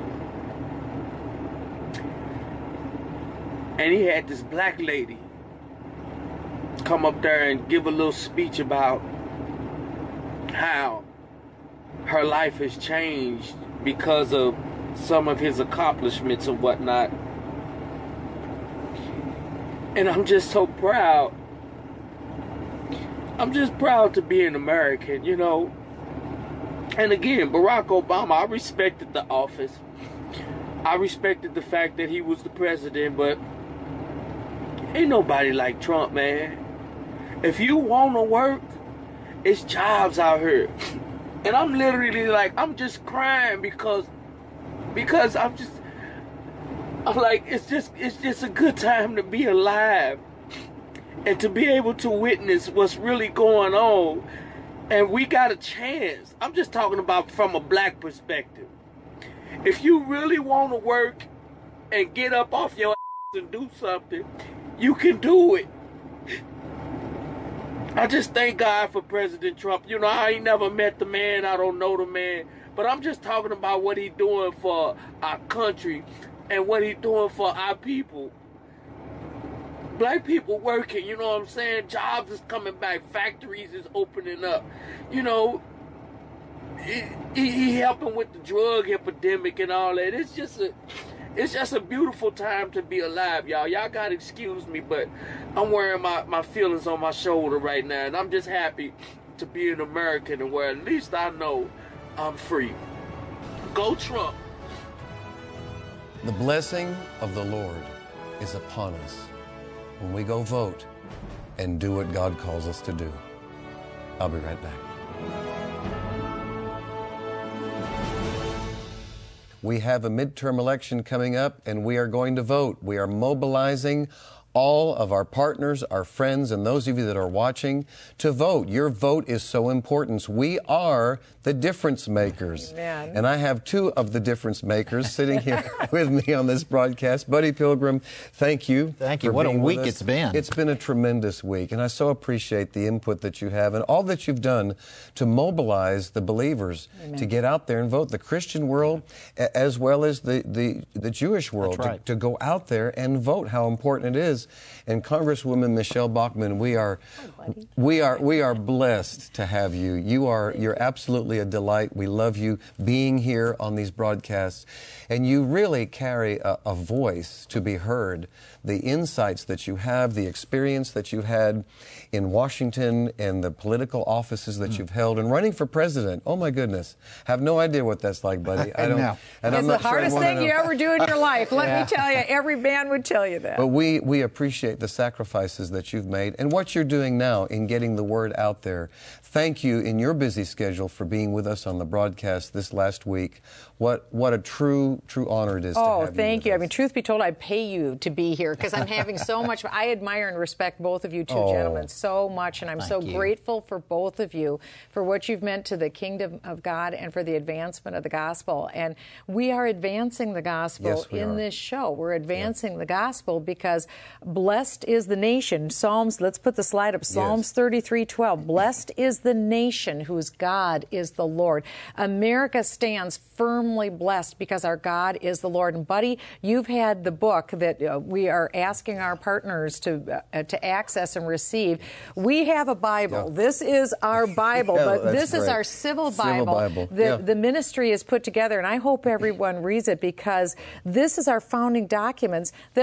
And he had this black lady come up there and give a little speech about how her life has changed because of some of his accomplishments and whatnot. And I'm just so proud. I'm just proud to be an American, you know. And again, Barack Obama, I respected the office. I respected the fact that he was the president, but ain't nobody like Trump, man. If you want to work, it's jobs out here. And I'm literally like, I'm just crying because I'm like, it's just a good time to be alive and to be able to witness what's really going on. And we got a chance. I'm just talking about from a black perspective. If you really want to work and get up off your ass and do something, you can do it. I just thank God for President Trump. You know, I ain't never met the man. I don't know the man. But I'm just talking about what he's doing for our country and what he's doing for our people. Black people working, you know what I'm saying? Jobs is coming back. Factories is opening up. You know, he helping with the drug epidemic and all that. It's just a beautiful time to be alive, y'all. Y'all got to excuse me, but I'm wearing my feelings on my shoulder right now, and I'm just happy to be an American and where at least I know I'm free. Go Trump. The blessing of the Lord is upon us when we go vote and do what God calls us to do. I'll be right back. We have a midterm election coming up, and we are going to vote. We are mobilizing all of our partners, our friends, and those of you that are watching to vote. Your vote is so important. We are the difference makers. Amen. And I have two of the difference makers sitting here with me on this broadcast. Buddy Pilgrim, thank you. Thank you. What a week it's been. It's been a tremendous week, and I so appreciate the input that you have and all that you've done to mobilize the believers to get out there and vote. The Christian world as well as the Jewish world, That's right. to go out there and vote, how important it is. And Congresswoman Michelle Bachmann, we are blessed to have you. You're absolutely a delight. We love you being here on these broadcasts, and you really carry a voice to be heard. The insights that you have, the experience that you've had in Washington and the political offices that you've held, and running for president. Oh my goodness, have no idea what that's like, buddy. I don't. No. And It's I'm the not sure I hardest wanna thing know. you ever do in your life. Let me tell you, every man would tell you that. But we appreciate the sacrifices that you've made and what you're doing now in getting the word out there. Thank you in your busy schedule for being with us on the broadcast this last week. What a true honor it is to have you. Oh, thank you. with I mean, us. truth be told, I pay you to be here because I'm having so much. I admire and respect both of you two gentlemen so much, and I'm so grateful for both of you for what you've meant to the kingdom of God and for the advancement of the gospel. And we are advancing the gospel Yes, we are. this show. We're advancing the gospel because blessed is the nation. Let's put the slide up. Psalms 33:12. Blessed is the nation whose God is the Lord. America stands firmly blessed because our God is the Lord. And Buddy, you've had the book that we are asking our partners to access and receive. We have a Bible. Yeah. This is our Bible, Yeah, but that's this is great. our civil Civil Bible. Bible. Yeah. The ministry is put together, and I hope everyone reads it because this is our founding documents that are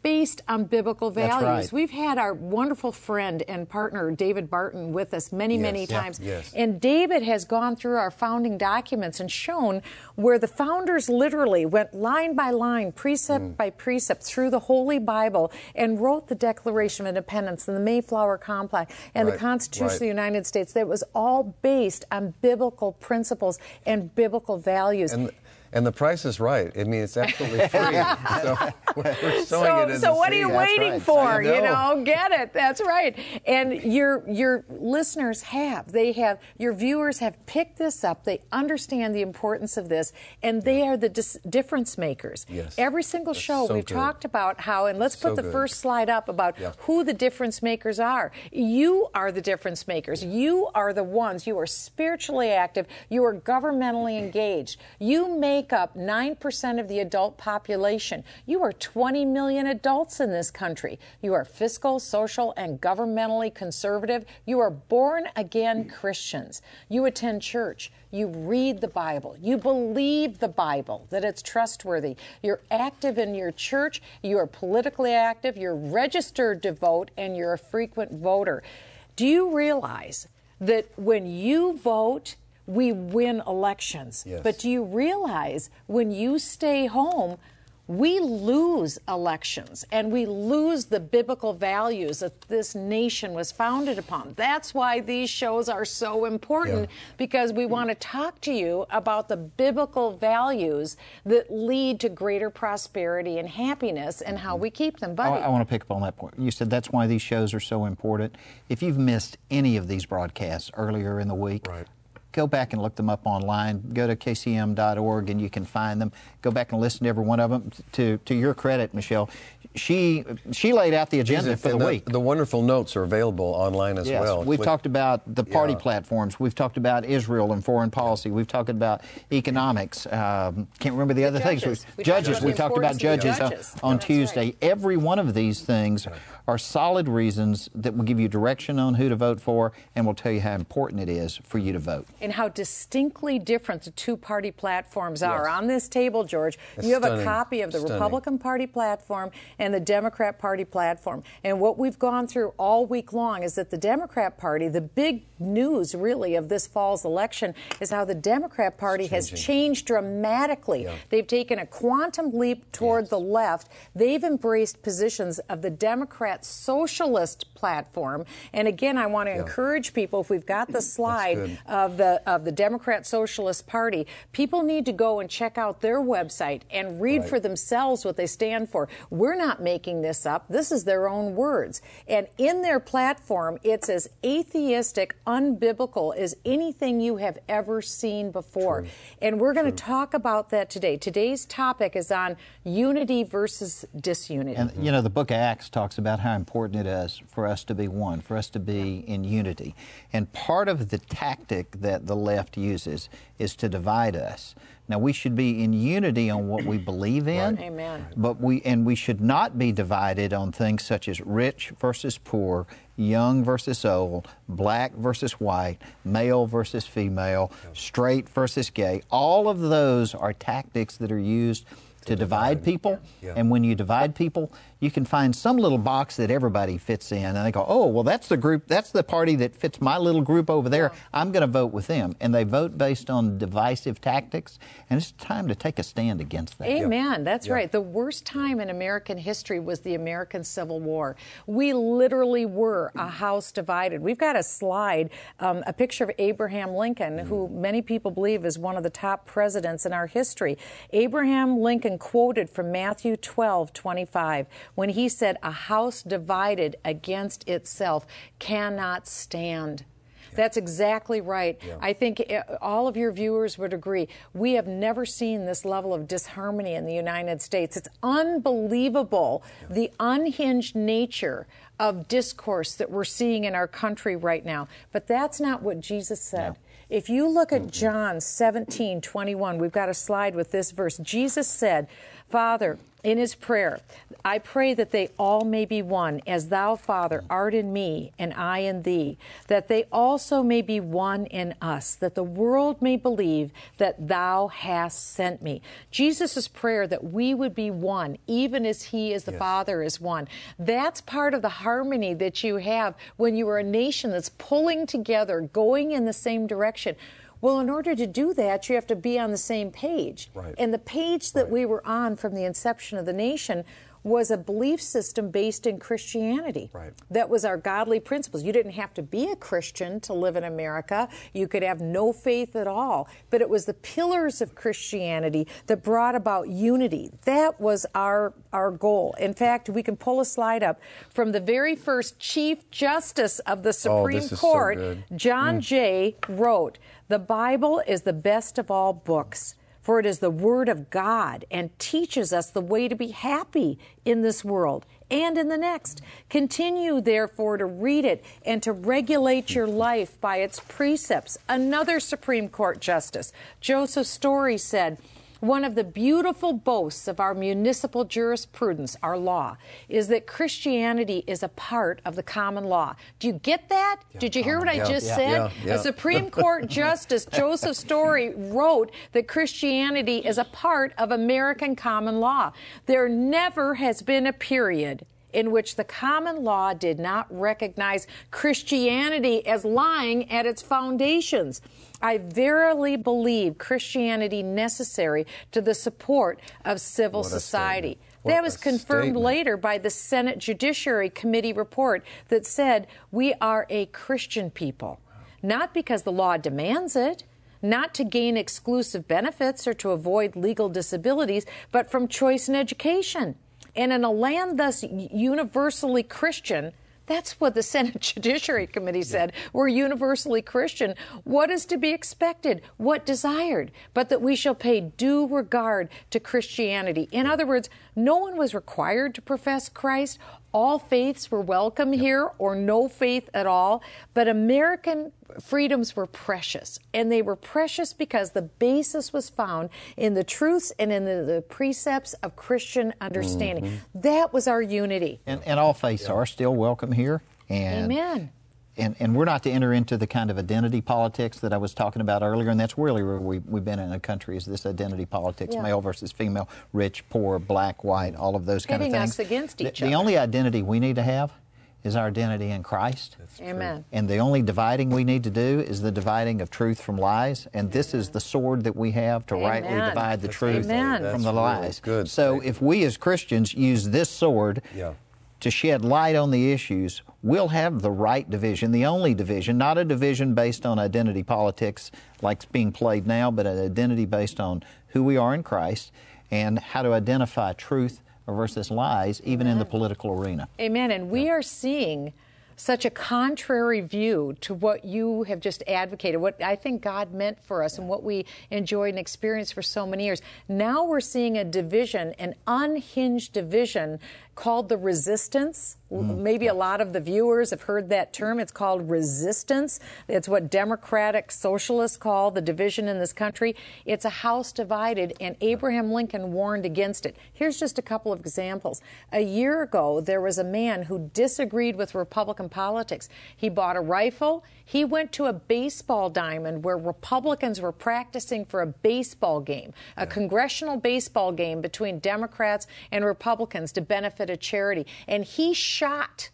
based on biblical values. That's right. We've had our wonderful friend and partner, David Barton, with us many times. Yes. And David has gone through our founding documents and shown where the founders literally went line by line, precept by precept through the Holy Bible and wrote the Declaration of Independence and the Mayflower Compact and the Constitution of the United States. That was all based on biblical principles and biblical values. And the price is right. I mean, it's absolutely free. So we're sowing it in so the what are seed. you That's waiting right. for? I know. You know, get it. That's right. And your listeners your viewers have picked this up. They understand the importance of this, and they are the difference makers. Yes. Every single show so we've good. talked about how, and let's put the first slide up about who the difference makers are. You are the difference makers. You are the ones. You are spiritually active. You are governmentally engaged. You make up 9% of the adult population. You are 20 million adults in this country. You are fiscal, social, and governmentally conservative. You are born-again Christians. You attend church. You read the Bible. You believe the Bible, that it's trustworthy. You're active in your church. You are politically active. You're registered to vote, and you're a frequent voter. Do you realize that when you vote, we win elections? Yes. But do you realize when you stay home, we lose elections and we lose the biblical values that this nation was founded upon? That's why these shows are so important, because we want to talk to you about the biblical values that lead to greater prosperity and happiness and how we keep them. Buddy. I want to pick up on that point. You said that's why these shows are so important. If you've missed any of these broadcasts earlier in the week, go back and look them up online. Go to kcm.org and you can find them. Go back and listen to every one of them. To your credit, Michelle, she laid out the agenda for the week. The wonderful notes are available online as well. We've talked about the party platforms. We've talked about Israel and foreign policy. We've talked about economics. Can't remember the other things. Judges. We talked about judges on Tuesday. Right. Every one of these things are solid reasons that will give you direction on who to vote for and will tell you how important it is for you to vote. And how distinctly different the two-party platforms are. On this table, George, you have a copy of the Republican Party platform and the Democrat Party platform. And what we've gone through all week long is that the Democrat Party, the big news really of this fall's election, is how the Democrat Party has changed dramatically. They've taken a quantum leap toward the left. They've embraced positions of the Democrat socialist platform. And again, I want to encourage people, if we've got the slide of the Democrat Socialist Party, people need to go and check out their website and read for themselves what they stand for. We're not making this up. This is their own words. And in their platform, it's as atheistic, unbiblical as anything you have ever seen before. And we're going to talk about that today. Today's topic is on unity versus disunity. And, you know, the book of Acts talks about how important it is for us to be one, for us to be in unity. And part of the tactic that the left uses is to divide us. Now, we should be in unity on what we believe in, Amen. But we should not be divided on things such as rich versus poor, young versus old, black versus white, male versus female, straight versus gay. All of those are tactics that are used to divide people. And when you divide people, you can find some little box that everybody fits in, and they go, oh, well, that's the group, that's the party that fits my little group over there. I'm going to vote with them. And they vote based on divisive tactics, and it's time to take a stand against that. Amen. That's right. The worst time in American history was the American Civil War. We literally were a house divided. We've got a slide, a picture of Abraham Lincoln, who many people believe is one of the top presidents in our history. Abraham Lincoln quoted from Matthew 12:25 when he said, "A house divided against itself cannot stand." That's exactly right. I think all of your viewers would agree. We have never seen this level of disharmony in the United States. It's unbelievable, the unhinged nature of discourse that we're seeing in our country right now. But that's not what Jesus said. If you look at John 17:21, we've got a slide with this verse. Jesus said, "Father, in his prayer, I pray that they all may be one, as thou, Father, art in me, and I in thee, that they also may be one in us, that the world may believe that thou hast sent me. Jesus' prayer that we would be one, even as he is the Father is one. That's part of the harmony that you have when you are a nation that's pulling together, going in the same direction. Well, in order to do that, you have to be on the same page. Right. And the page that we were on from the inception of the nation was a belief system based in Christianity. Right. That was our godly principles. You didn't have to be a Christian to live in America. You could have no faith at all. But it was the pillars of Christianity that brought about unity. That was our goal. In fact, we can pull a slide up from the very first Chief Justice of the Supreme Court, John Jay, wrote, "The Bible is the best of all books, for it is the Word of God and teaches us the way to be happy in this world and in the next. Continue, therefore, to read it and to regulate your life by its precepts." Another Supreme Court Justice, Joseph Story, said, "One of the beautiful boasts of our municipal jurisprudence, our law, is that Christianity is a part of the common law." Do you get that? Did you hear what I just said? A Supreme Court Justice, Joseph Story, wrote that Christianity is a part of American common law. There never has been a period in which the common law did not recognize Christianity as lying at its foundations. I verily believe Christianity necessary to the support of civil society. That was confirmed later by the Senate Judiciary Committee report that said we are a Christian people, not because the law demands it, not to gain exclusive benefits or to avoid legal disabilities, but from choice in education. And in a land thus universally Christian, that's what the Senate Judiciary Committee said. We're universally Christian. What is to be expected? What desired? But that we shall pay due regard to Christianity. In other words, no one was required to profess Christ. All faiths were welcome here, or no faith at all. But American freedoms were precious, and they were precious because the basis was found in the truths and in the precepts of Christian understanding. That was our unity. And all faiths are still welcome here. And, Amen. And we're not to enter into the kind of identity politics that I was talking about earlier, and that's really where we've been in a country, is this identity politics, male versus female, rich, poor, black, white, all of those kind of things. Pitting us against each other. The only identity we need to have is our identity in Christ. Amen. And the only dividing we need to do is the dividing of truth from lies, and this is the sword that we have to rightly divide the truth from the lies. Good. So if we as Christians use this sword to shed light on the issues, we'll have the right division, the only division, not a division based on identity politics like it's being played now, but an identity based on who we are in Christ and how to identify truth versus lies, even in the political arena. Amen. And we are seeing such a contrary view to what you have just advocated, what I think God meant for us and what we enjoyed and experienced for so many years. Now we're seeing a division, an unhinged division called the resistance. Maybe a lot of the viewers have heard that term. It's called resistance. It's what democratic socialists call the division in this country. It's a house divided, and Abraham Lincoln warned against it. Here's just a couple of examples. A year ago, there was a man who disagreed with Republican politics. He bought a rifle. He went to a baseball diamond where Republicans were practicing for a baseball game, a congressional baseball game between Democrats and Republicans to benefit a charity. And he shot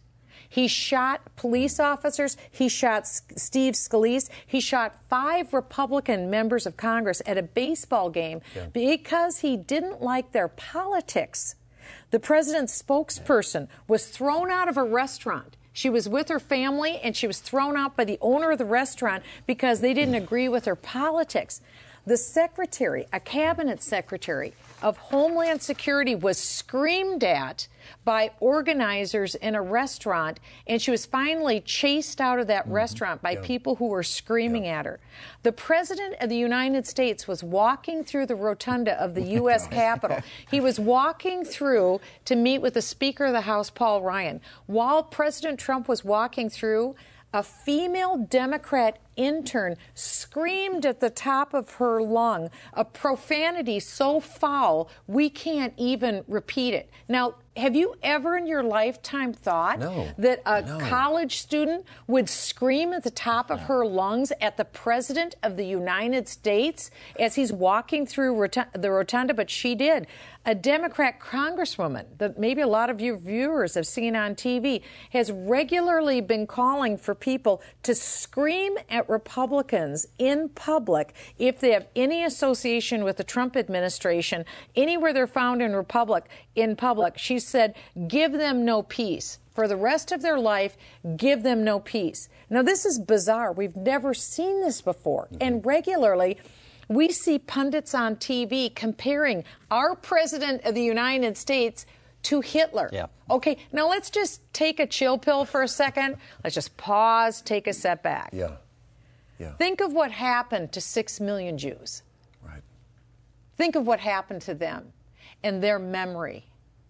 police officers. He shot Steve Scalise. He shot 5 Republican members of Congress at a baseball game because he didn't like their politics. The president's spokesperson was thrown out of a restaurant. She was with her family, and she was thrown out by the owner of the restaurant because they didn't agree with her politics. The secretary, a cabinet secretary of Homeland Security, was screamed at by organizers in a restaurant, and she was finally chased out of that restaurant by people who were screaming at her. The President of the United States was walking through the rotunda of the U.S. Capitol. He was walking through to meet with the Speaker of the House, Paul Ryan. While President Trump was walking through, a female Democrat intern screamed at the top of her lung a profanity so foul we can't even repeat it. Now, have you ever in your lifetime thought that a college student would scream at the top of her lungs at the President of the United States as he's walking through the rotunda? But she did. A Democrat congresswoman that maybe a lot of your viewers have seen on TV has regularly been calling for people to scream at Republicans in public if they have any association with the Trump administration, anywhere they're found in public. She said, give them no peace. For the rest of their life, give them no peace. Now, this is bizarre. We've never seen this before. And regularly, we see pundits on TV comparing our President of the United States to Hitler. Yeah. Okay, now let's just take a chill pill for a second. Let's just pause, take a step back. Yeah. Think of what happened to 6 million Jews. Right. Think of what happened to them and their memory.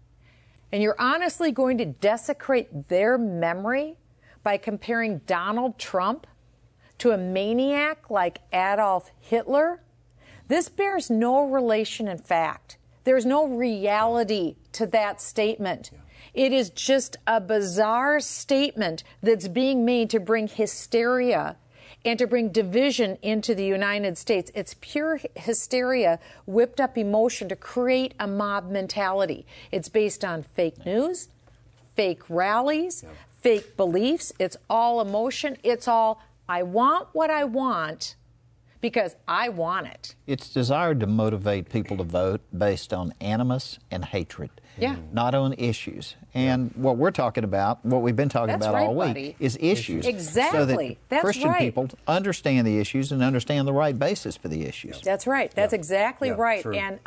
And you're honestly going to desecrate their memory by comparing Donald Trump to a maniac like Adolf Hitler? This bears no relation in fact. There's no reality to that statement. It is just a bizarre statement that's being made to bring hysteria and to bring division into the United States. It's pure hysteria, whipped up emotion to create a mob mentality. It's based on fake news, fake rallies, fake beliefs. It's all emotion. It's all, I want what I want because I want it. It's desired to motivate people to vote based on animus and hatred, not on issues. And what we're talking about, what we've been talking about all week, is issues. Exactly. So that Christian people understand the issues and understand the right basis for the issues. That's right. That's exactly right. True. And,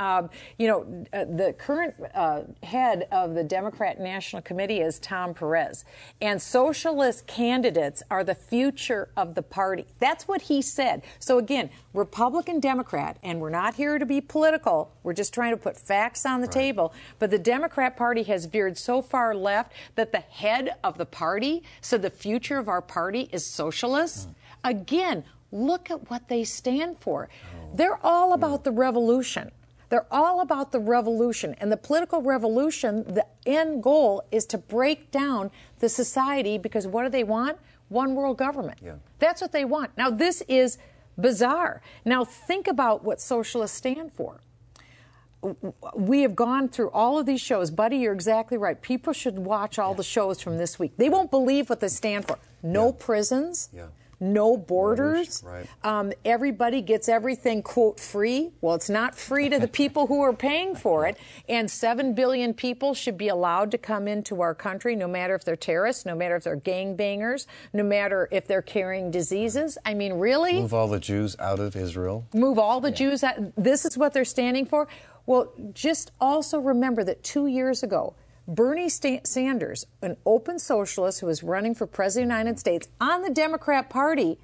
the current head of the Democrat National Committee is Tom Perez. And socialist candidates are the future of the party. That's what he said. So, again, Republican, Democrat, and we're not here to be political. We're just trying to put facts on the table. But the Democrat Party has veered so far left that the head of the party said the future of our party is socialist. Again, look at what they stand for. They're all about the revolution. They're all about the revolution. And the political revolution, the end goal is to break down the society because what do they want? One world government. That's what they want. Now, this is bizarre. Now, think about what socialists stand for. We have gone through all of these shows. Buddy, you're exactly right. People should watch all the shows from this week. They won't believe what they stand for. No prisons, no borders. Everybody gets everything, quote, free. Well, it's not free to the people who are paying for it. And 7 billion people should be allowed to come into our country, no matter if they're terrorists, no matter if they're gangbangers, no matter if they're carrying diseases. I mean, really? Move all the Jews out of Israel. Move all the Jews out. This is what they're standing for. Well, just also remember that 2 years ago, Bernie Sanders, an open socialist who was running for president of the United States on the Democrat Party,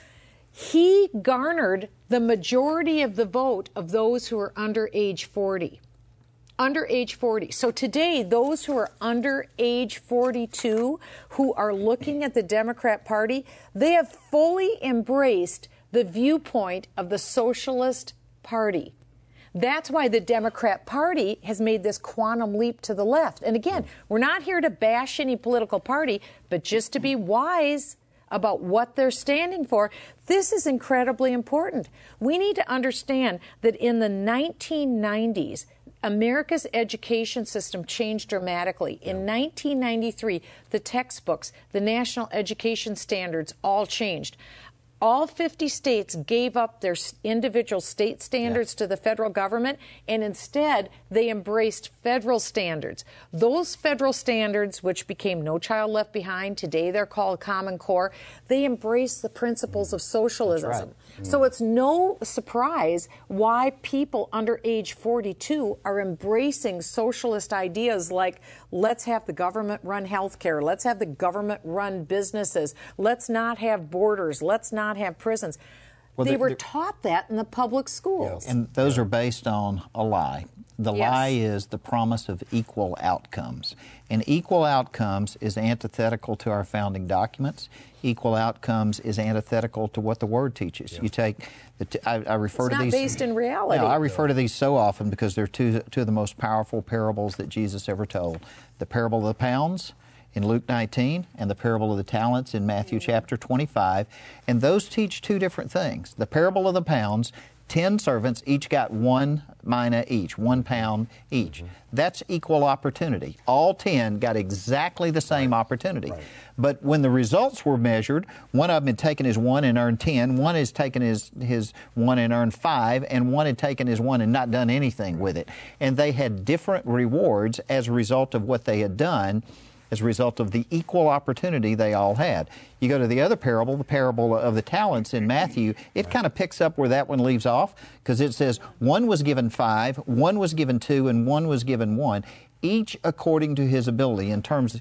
he garnered the majority of the vote of those who are under age 40. Under age 40. So today, those who are under age 42, who are looking at the Democrat Party, they have fully embraced the viewpoint of the Socialist Party. That's why the Democrat Party has made this quantum leap to the left. And again, we're not here to bash any political party, but just to be wise about what they're standing for. This is incredibly important. We need to understand that in the 1990s, America's education system changed dramatically. In 1993, the textbooks, the national education standards all changed. All 50 states gave up their individual state standards to the federal government, and instead they embraced federal standards. Those federal standards, which became No Child Left Behind, today they're called Common Core, they embrace the principles of socialism. That's right. So it's no surprise why people under age 42 are embracing socialist ideas like, let's have the government run health care, let's have the government run businesses, let's not have borders, let's not have prisons. Well, they were taught that in the public schools. And those are based on a lie. The Yes. lie is the promise of equal outcomes. And equal outcomes is antithetical to our founding documents. Equal outcomes is antithetical to what the Word teaches. You take, I refer It's to not these. based in reality. I refer to these so often because they're two of the most powerful parables that Jesus ever told. The parable of the pounds in Luke 19 and the parable of the talents in Matthew chapter 25. And those teach two different things. The parable of the pounds, 10 servants, each got 1 mina each, 1 pound each. That's equal opportunity. All 10 got exactly the same opportunity. But when the results were measured, one of them had taken his 1 and earned 10, one has taken his 1 and earned 5, and one had taken his 1 and not done anything with it. And they had different rewards as a result of what they had done, as a result of the equal opportunity they all had. You go to the other parable, the parable of the talents in Matthew, it kind of picks up where that one leaves off, because it says one was given 5, one was given 2, and one was given 1, each according to his ability in terms,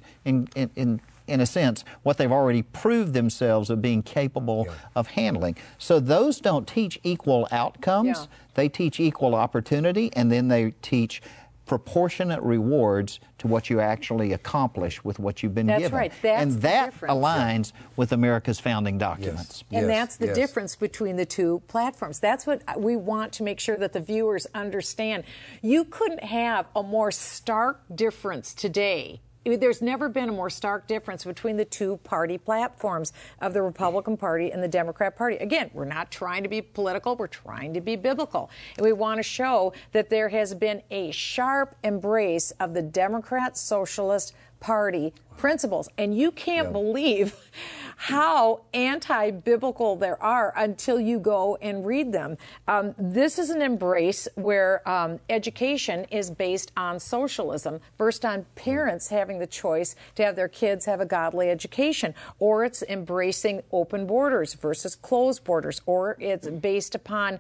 in a sense, what they've already proved themselves of being capable of handling. So those don't teach equal outcomes. They teach equal opportunity, and then they teach proportionate rewards to what you actually accomplish with what you've been given. That's right. That's and the that difference. aligns with America's founding documents. And that's the difference between the two platforms. That's what we want to make sure that the viewers understand. You couldn't have a more stark difference today. There's never been a more stark difference between the two party platforms of the Republican Party and the Democrat Party. Again, we're not trying to be political, we're trying to be biblical. And we want to show that there has been a sharp embrace of the Democrat Socialist Party principles. And you can't believe how anti-biblical there are until you go and read them. This is an embrace where education is based on socialism, based on parents having the choice to have their kids have a godly education, or it's embracing open borders versus closed borders, or it's based upon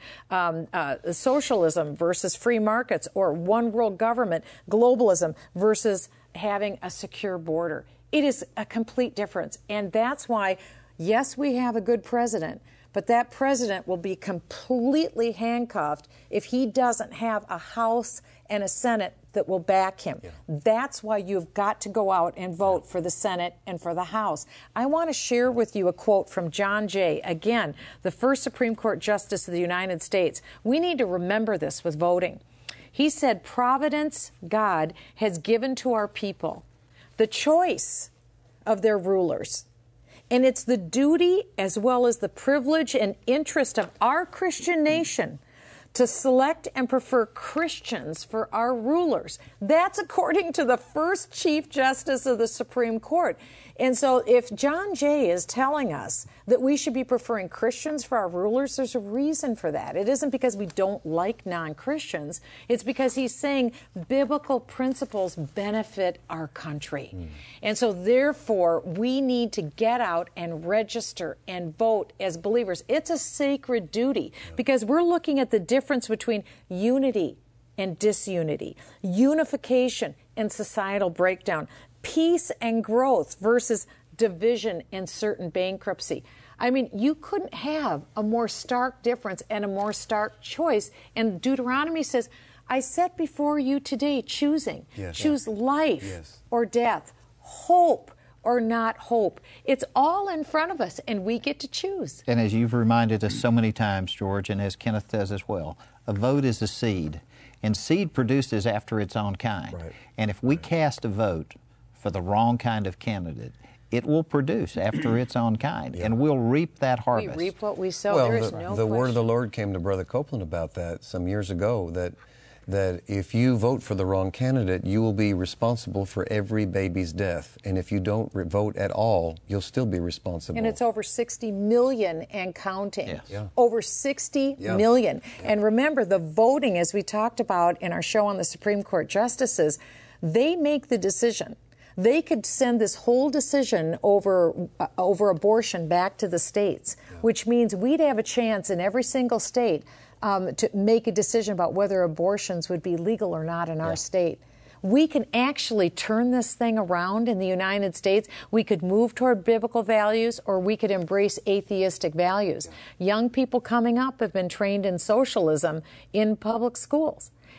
socialism versus free markets, or one world government, globalism versus having a secure border. It is a complete difference. And that's why, yes, we have a good president, but that president will be completely handcuffed if he doesn't have a House and a Senate that will back him. That's why you've got to go out and vote for the Senate and for the House. I want to share with you a quote from John Jay, again, the first Supreme Court Justice of the United States. We need to remember this with voting. He said, "Providence, God, has given to our people the choice of their rulers. And it's the duty as well as the privilege and interest of our Christian nation to select and prefer Christians for our rulers." That's according to the first Chief Justice of the Supreme Court. And so if John Jay is telling us that we should be preferring Christians for our rulers, there's a reason for that. It isn't because we don't like non-Christians. It's because he's saying biblical principles benefit our country. And so therefore, we need to get out and register and vote as believers. It's a sacred duty because we're looking at the difference between unity and disunity, unification and societal breakdown, peace and growth versus division and certain bankruptcy. I mean, you couldn't have a more stark difference and a more stark choice. And Deuteronomy says, "I set before you today choosing. Choose life or death, hope or not hope." It's all in front of us, and we get to choose. And as you've reminded us so many times, George, and as Kenneth does as well, a vote is a seed, and seed produces after its own kind. And if we cast a vote for the wrong kind of candidate, it will produce after its own kind, and we'll reap that harvest. We reap what we sow. Well, there is no the word of the question. Lord came to Brother Copeland about that some years ago, that if you vote for the wrong candidate, you will be responsible for every baby's death. And if you don't vote at all, you'll still be responsible. And it's over 60 million and counting. Yes. Yeah. Over 60 million. And remember, the voting, as we talked about in our show on the Supreme Court justices, they make the decision. They could send this whole decision over abortion back to the states, which means we'd have a chance in every single state to make a decision about whether abortions would be legal or not in our state. We can actually turn this thing around in the United States. We could move toward biblical values, or we could embrace atheistic values. Young people coming up have been trained in socialism in public schools.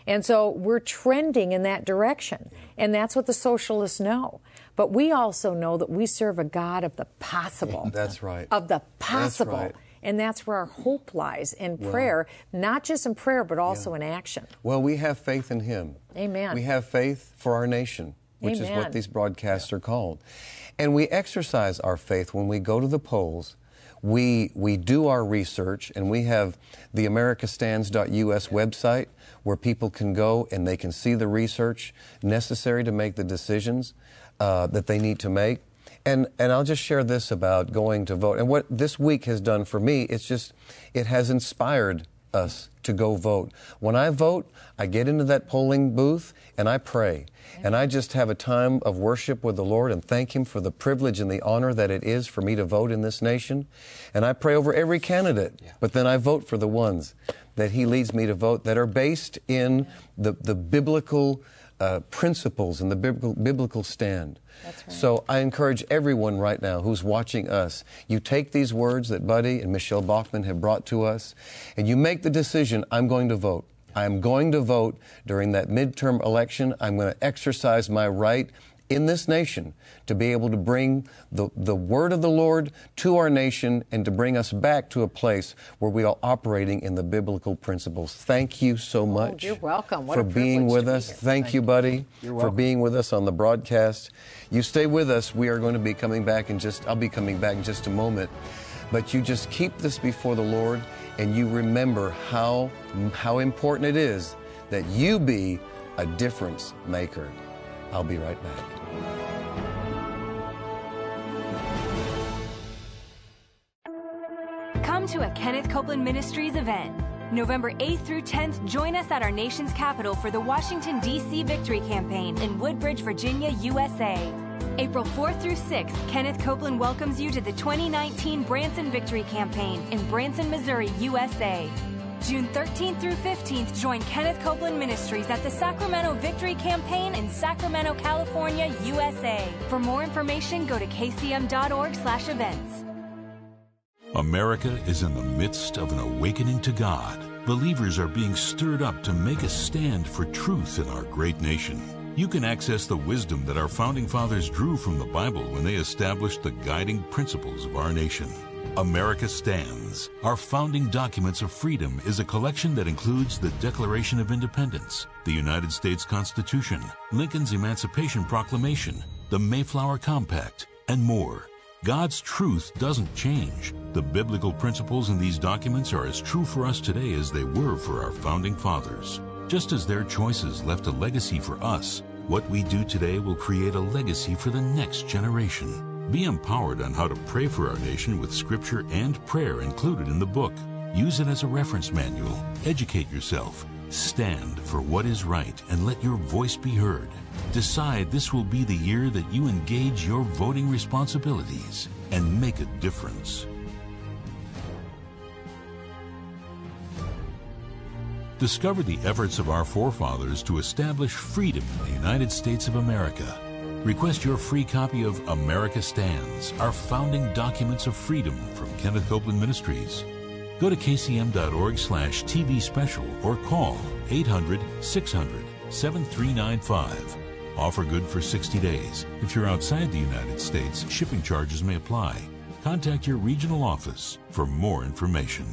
And so we're trending in that direction. And that's what the socialists know. But we also know that we serve a God of the possible. That's right. Of the possible. That's right. And that's where our hope lies, in prayer, not just in prayer, but also in action. Well, we have faith in Him. Amen. We have faith for our nation, which is what these broadcasts are called. And we exercise our faith when we go to the polls. We do our research, and we have the americastands.us website where people can go and they can see the research necessary to make the decisions that they need to make. And I'll just share this about going to vote. And what this week has done for me, it has inspired us to go vote. When I vote, I get into that polling booth and I pray. And I just have a time of worship with the Lord and thank Him for the privilege and the honor that it is for me to vote in this nation. And I pray over every candidate, but then I vote for the ones that He leads me to vote that are based in the biblical principles and the biblical stand. That's right. So I encourage everyone right now who's watching us, you take these words that Buddy and Michelle Bachmann have brought to us, and you make the decision, I'm going to vote. I'm going to vote during that midterm election. I'm going to exercise my right in this nation to be able to bring the word of the Lord to our nation and to bring us back to a place where we are operating in the biblical principles. Thank you so much. You're welcome. What for a being privilege with to be us. here. Thank you, Buddy, for being with us on the broadcast. You stay with us. We are going to be coming back I'll be coming back in just a moment. But you just keep this before the Lord and you remember how important it is that you be a difference maker. I'll be right back. Come to a Kenneth Copeland Ministries event. November 8th through 10th, join us at our nation's capital for the Washington, D.C. Victory Campaign in Woodbridge, Virginia, USA. April 4th through 6th, Kenneth Copeland welcomes you to the 2019 Branson Victory Campaign in Branson, Missouri, USA. June 13th through 15th, join Kenneth Copeland Ministries at the Sacramento Victory Campaign in Sacramento, California, USA. For more information, go to kcm.org/events. America is in the midst of an awakening to God. Believers are being stirred up to make a stand for truth in our great nation. You can access the wisdom that our founding fathers drew from the Bible when they established the guiding principles of our nation. America Stands, Our Founding Documents of Freedom, is a collection that includes the Declaration of Independence, the United States Constitution, Lincoln's Emancipation Proclamation, the Mayflower Compact, and more. God's truth doesn't change. The biblical principles in these documents are as true for us today as they were for our founding fathers. Just as their choices left a legacy for us, what we do today will create a legacy for the next generation. Be empowered on how to pray for our nation with scripture and prayer included in the book. Use it as a reference manual. Educate yourself. Stand for what is right and let your voice be heard. Decide this will be the year that you engage your voting responsibilities and make a difference. Discover the efforts of our forefathers to establish freedom in the United States of America. Request your free copy of America Stands, Our Founding Documents of Freedom from Kenneth Copeland Ministries. Go to kcm.org/TV special or call 800-600-7395. Offer good for 60 days. If you're outside the United States, shipping charges may apply. Contact your regional office for more information.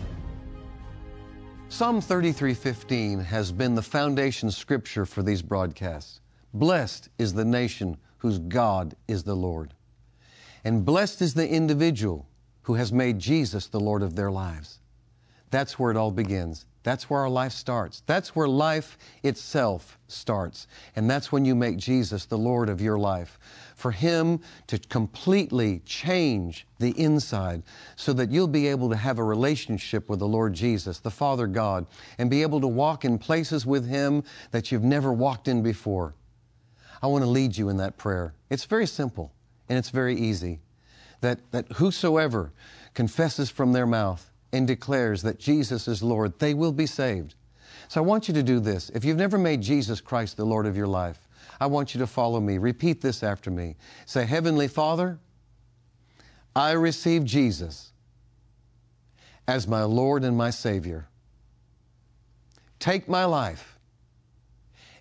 Psalm 33:15 has been the foundation scripture for these broadcasts. Blessed is the nation whose God is the Lord. And blessed is the individual who has made Jesus the Lord of their lives. That's where it all begins. That's where our life starts. That's where life itself starts. And that's when you make Jesus the Lord of your life. For Him to completely change the inside so that you'll be able to have a relationship with the Lord Jesus, the Father God, and be able to walk in places with Him that you've never walked in before. I want to lead you in that prayer. It's very simple and it's very easy. That whosoever confesses from their mouth and declares that Jesus is Lord, they will be saved. So I want you to do this. If you've never made Jesus Christ the Lord of your life, I want you to follow me. Repeat this after me. Say, Heavenly Father, I receive Jesus as my Lord and my Savior. Take my life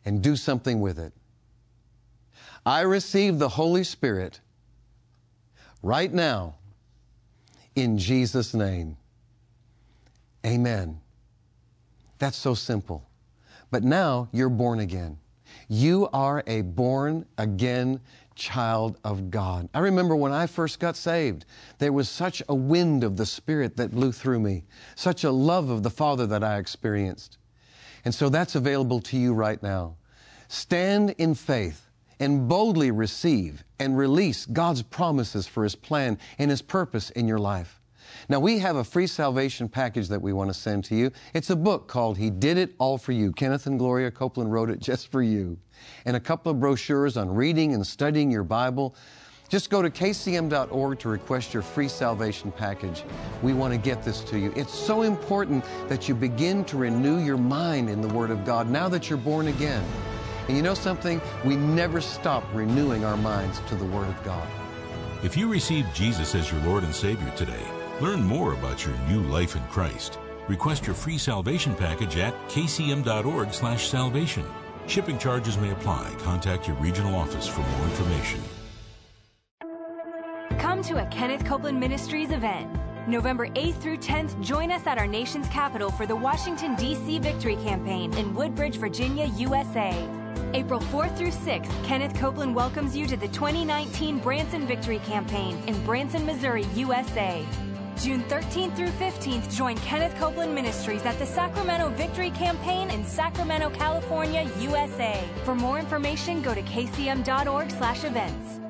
and do something with it. I receive the Holy Spirit right now in Jesus' name. Amen. That's so simple. But now you're born again. You are a born again child of God. I remember when I first got saved, there was such a wind of the Spirit that blew through me, such a love of the Father that I experienced. And so that's available to you right now. Stand in faith and boldly receive and release God's promises for His plan and His purpose in your life. Now, we have a free salvation package that we want to send to you. It's a book called He Did It All For You. Kenneth and Gloria Copeland wrote it just for you. And a couple of brochures on reading and studying your Bible. Just go to kcm.org to request your free salvation package. We want to get this to you. It's so important that you begin to renew your mind in the Word of God now that you're born again. And you know something? We never stop renewing our minds to the Word of God. If you received Jesus as your Lord and Savior today, learn more about your new life in Christ. Request your free salvation package at kcm.org/salvation. Shipping charges may apply. Contact your regional office for more information. Come to a Kenneth Copeland Ministries event. November 8th through 10th, join us at our nation's capital for the Washington, D.C. Victory Campaign in Woodbridge, Virginia, USA. April 4th through 6th, Kenneth Copeland welcomes you to the 2019 Branson Victory Campaign in Branson, Missouri, USA. June 13th through 15th, join Kenneth Copeland Ministries at the Sacramento Victory Campaign in Sacramento, California, USA. For more information, go to kcm.org/events.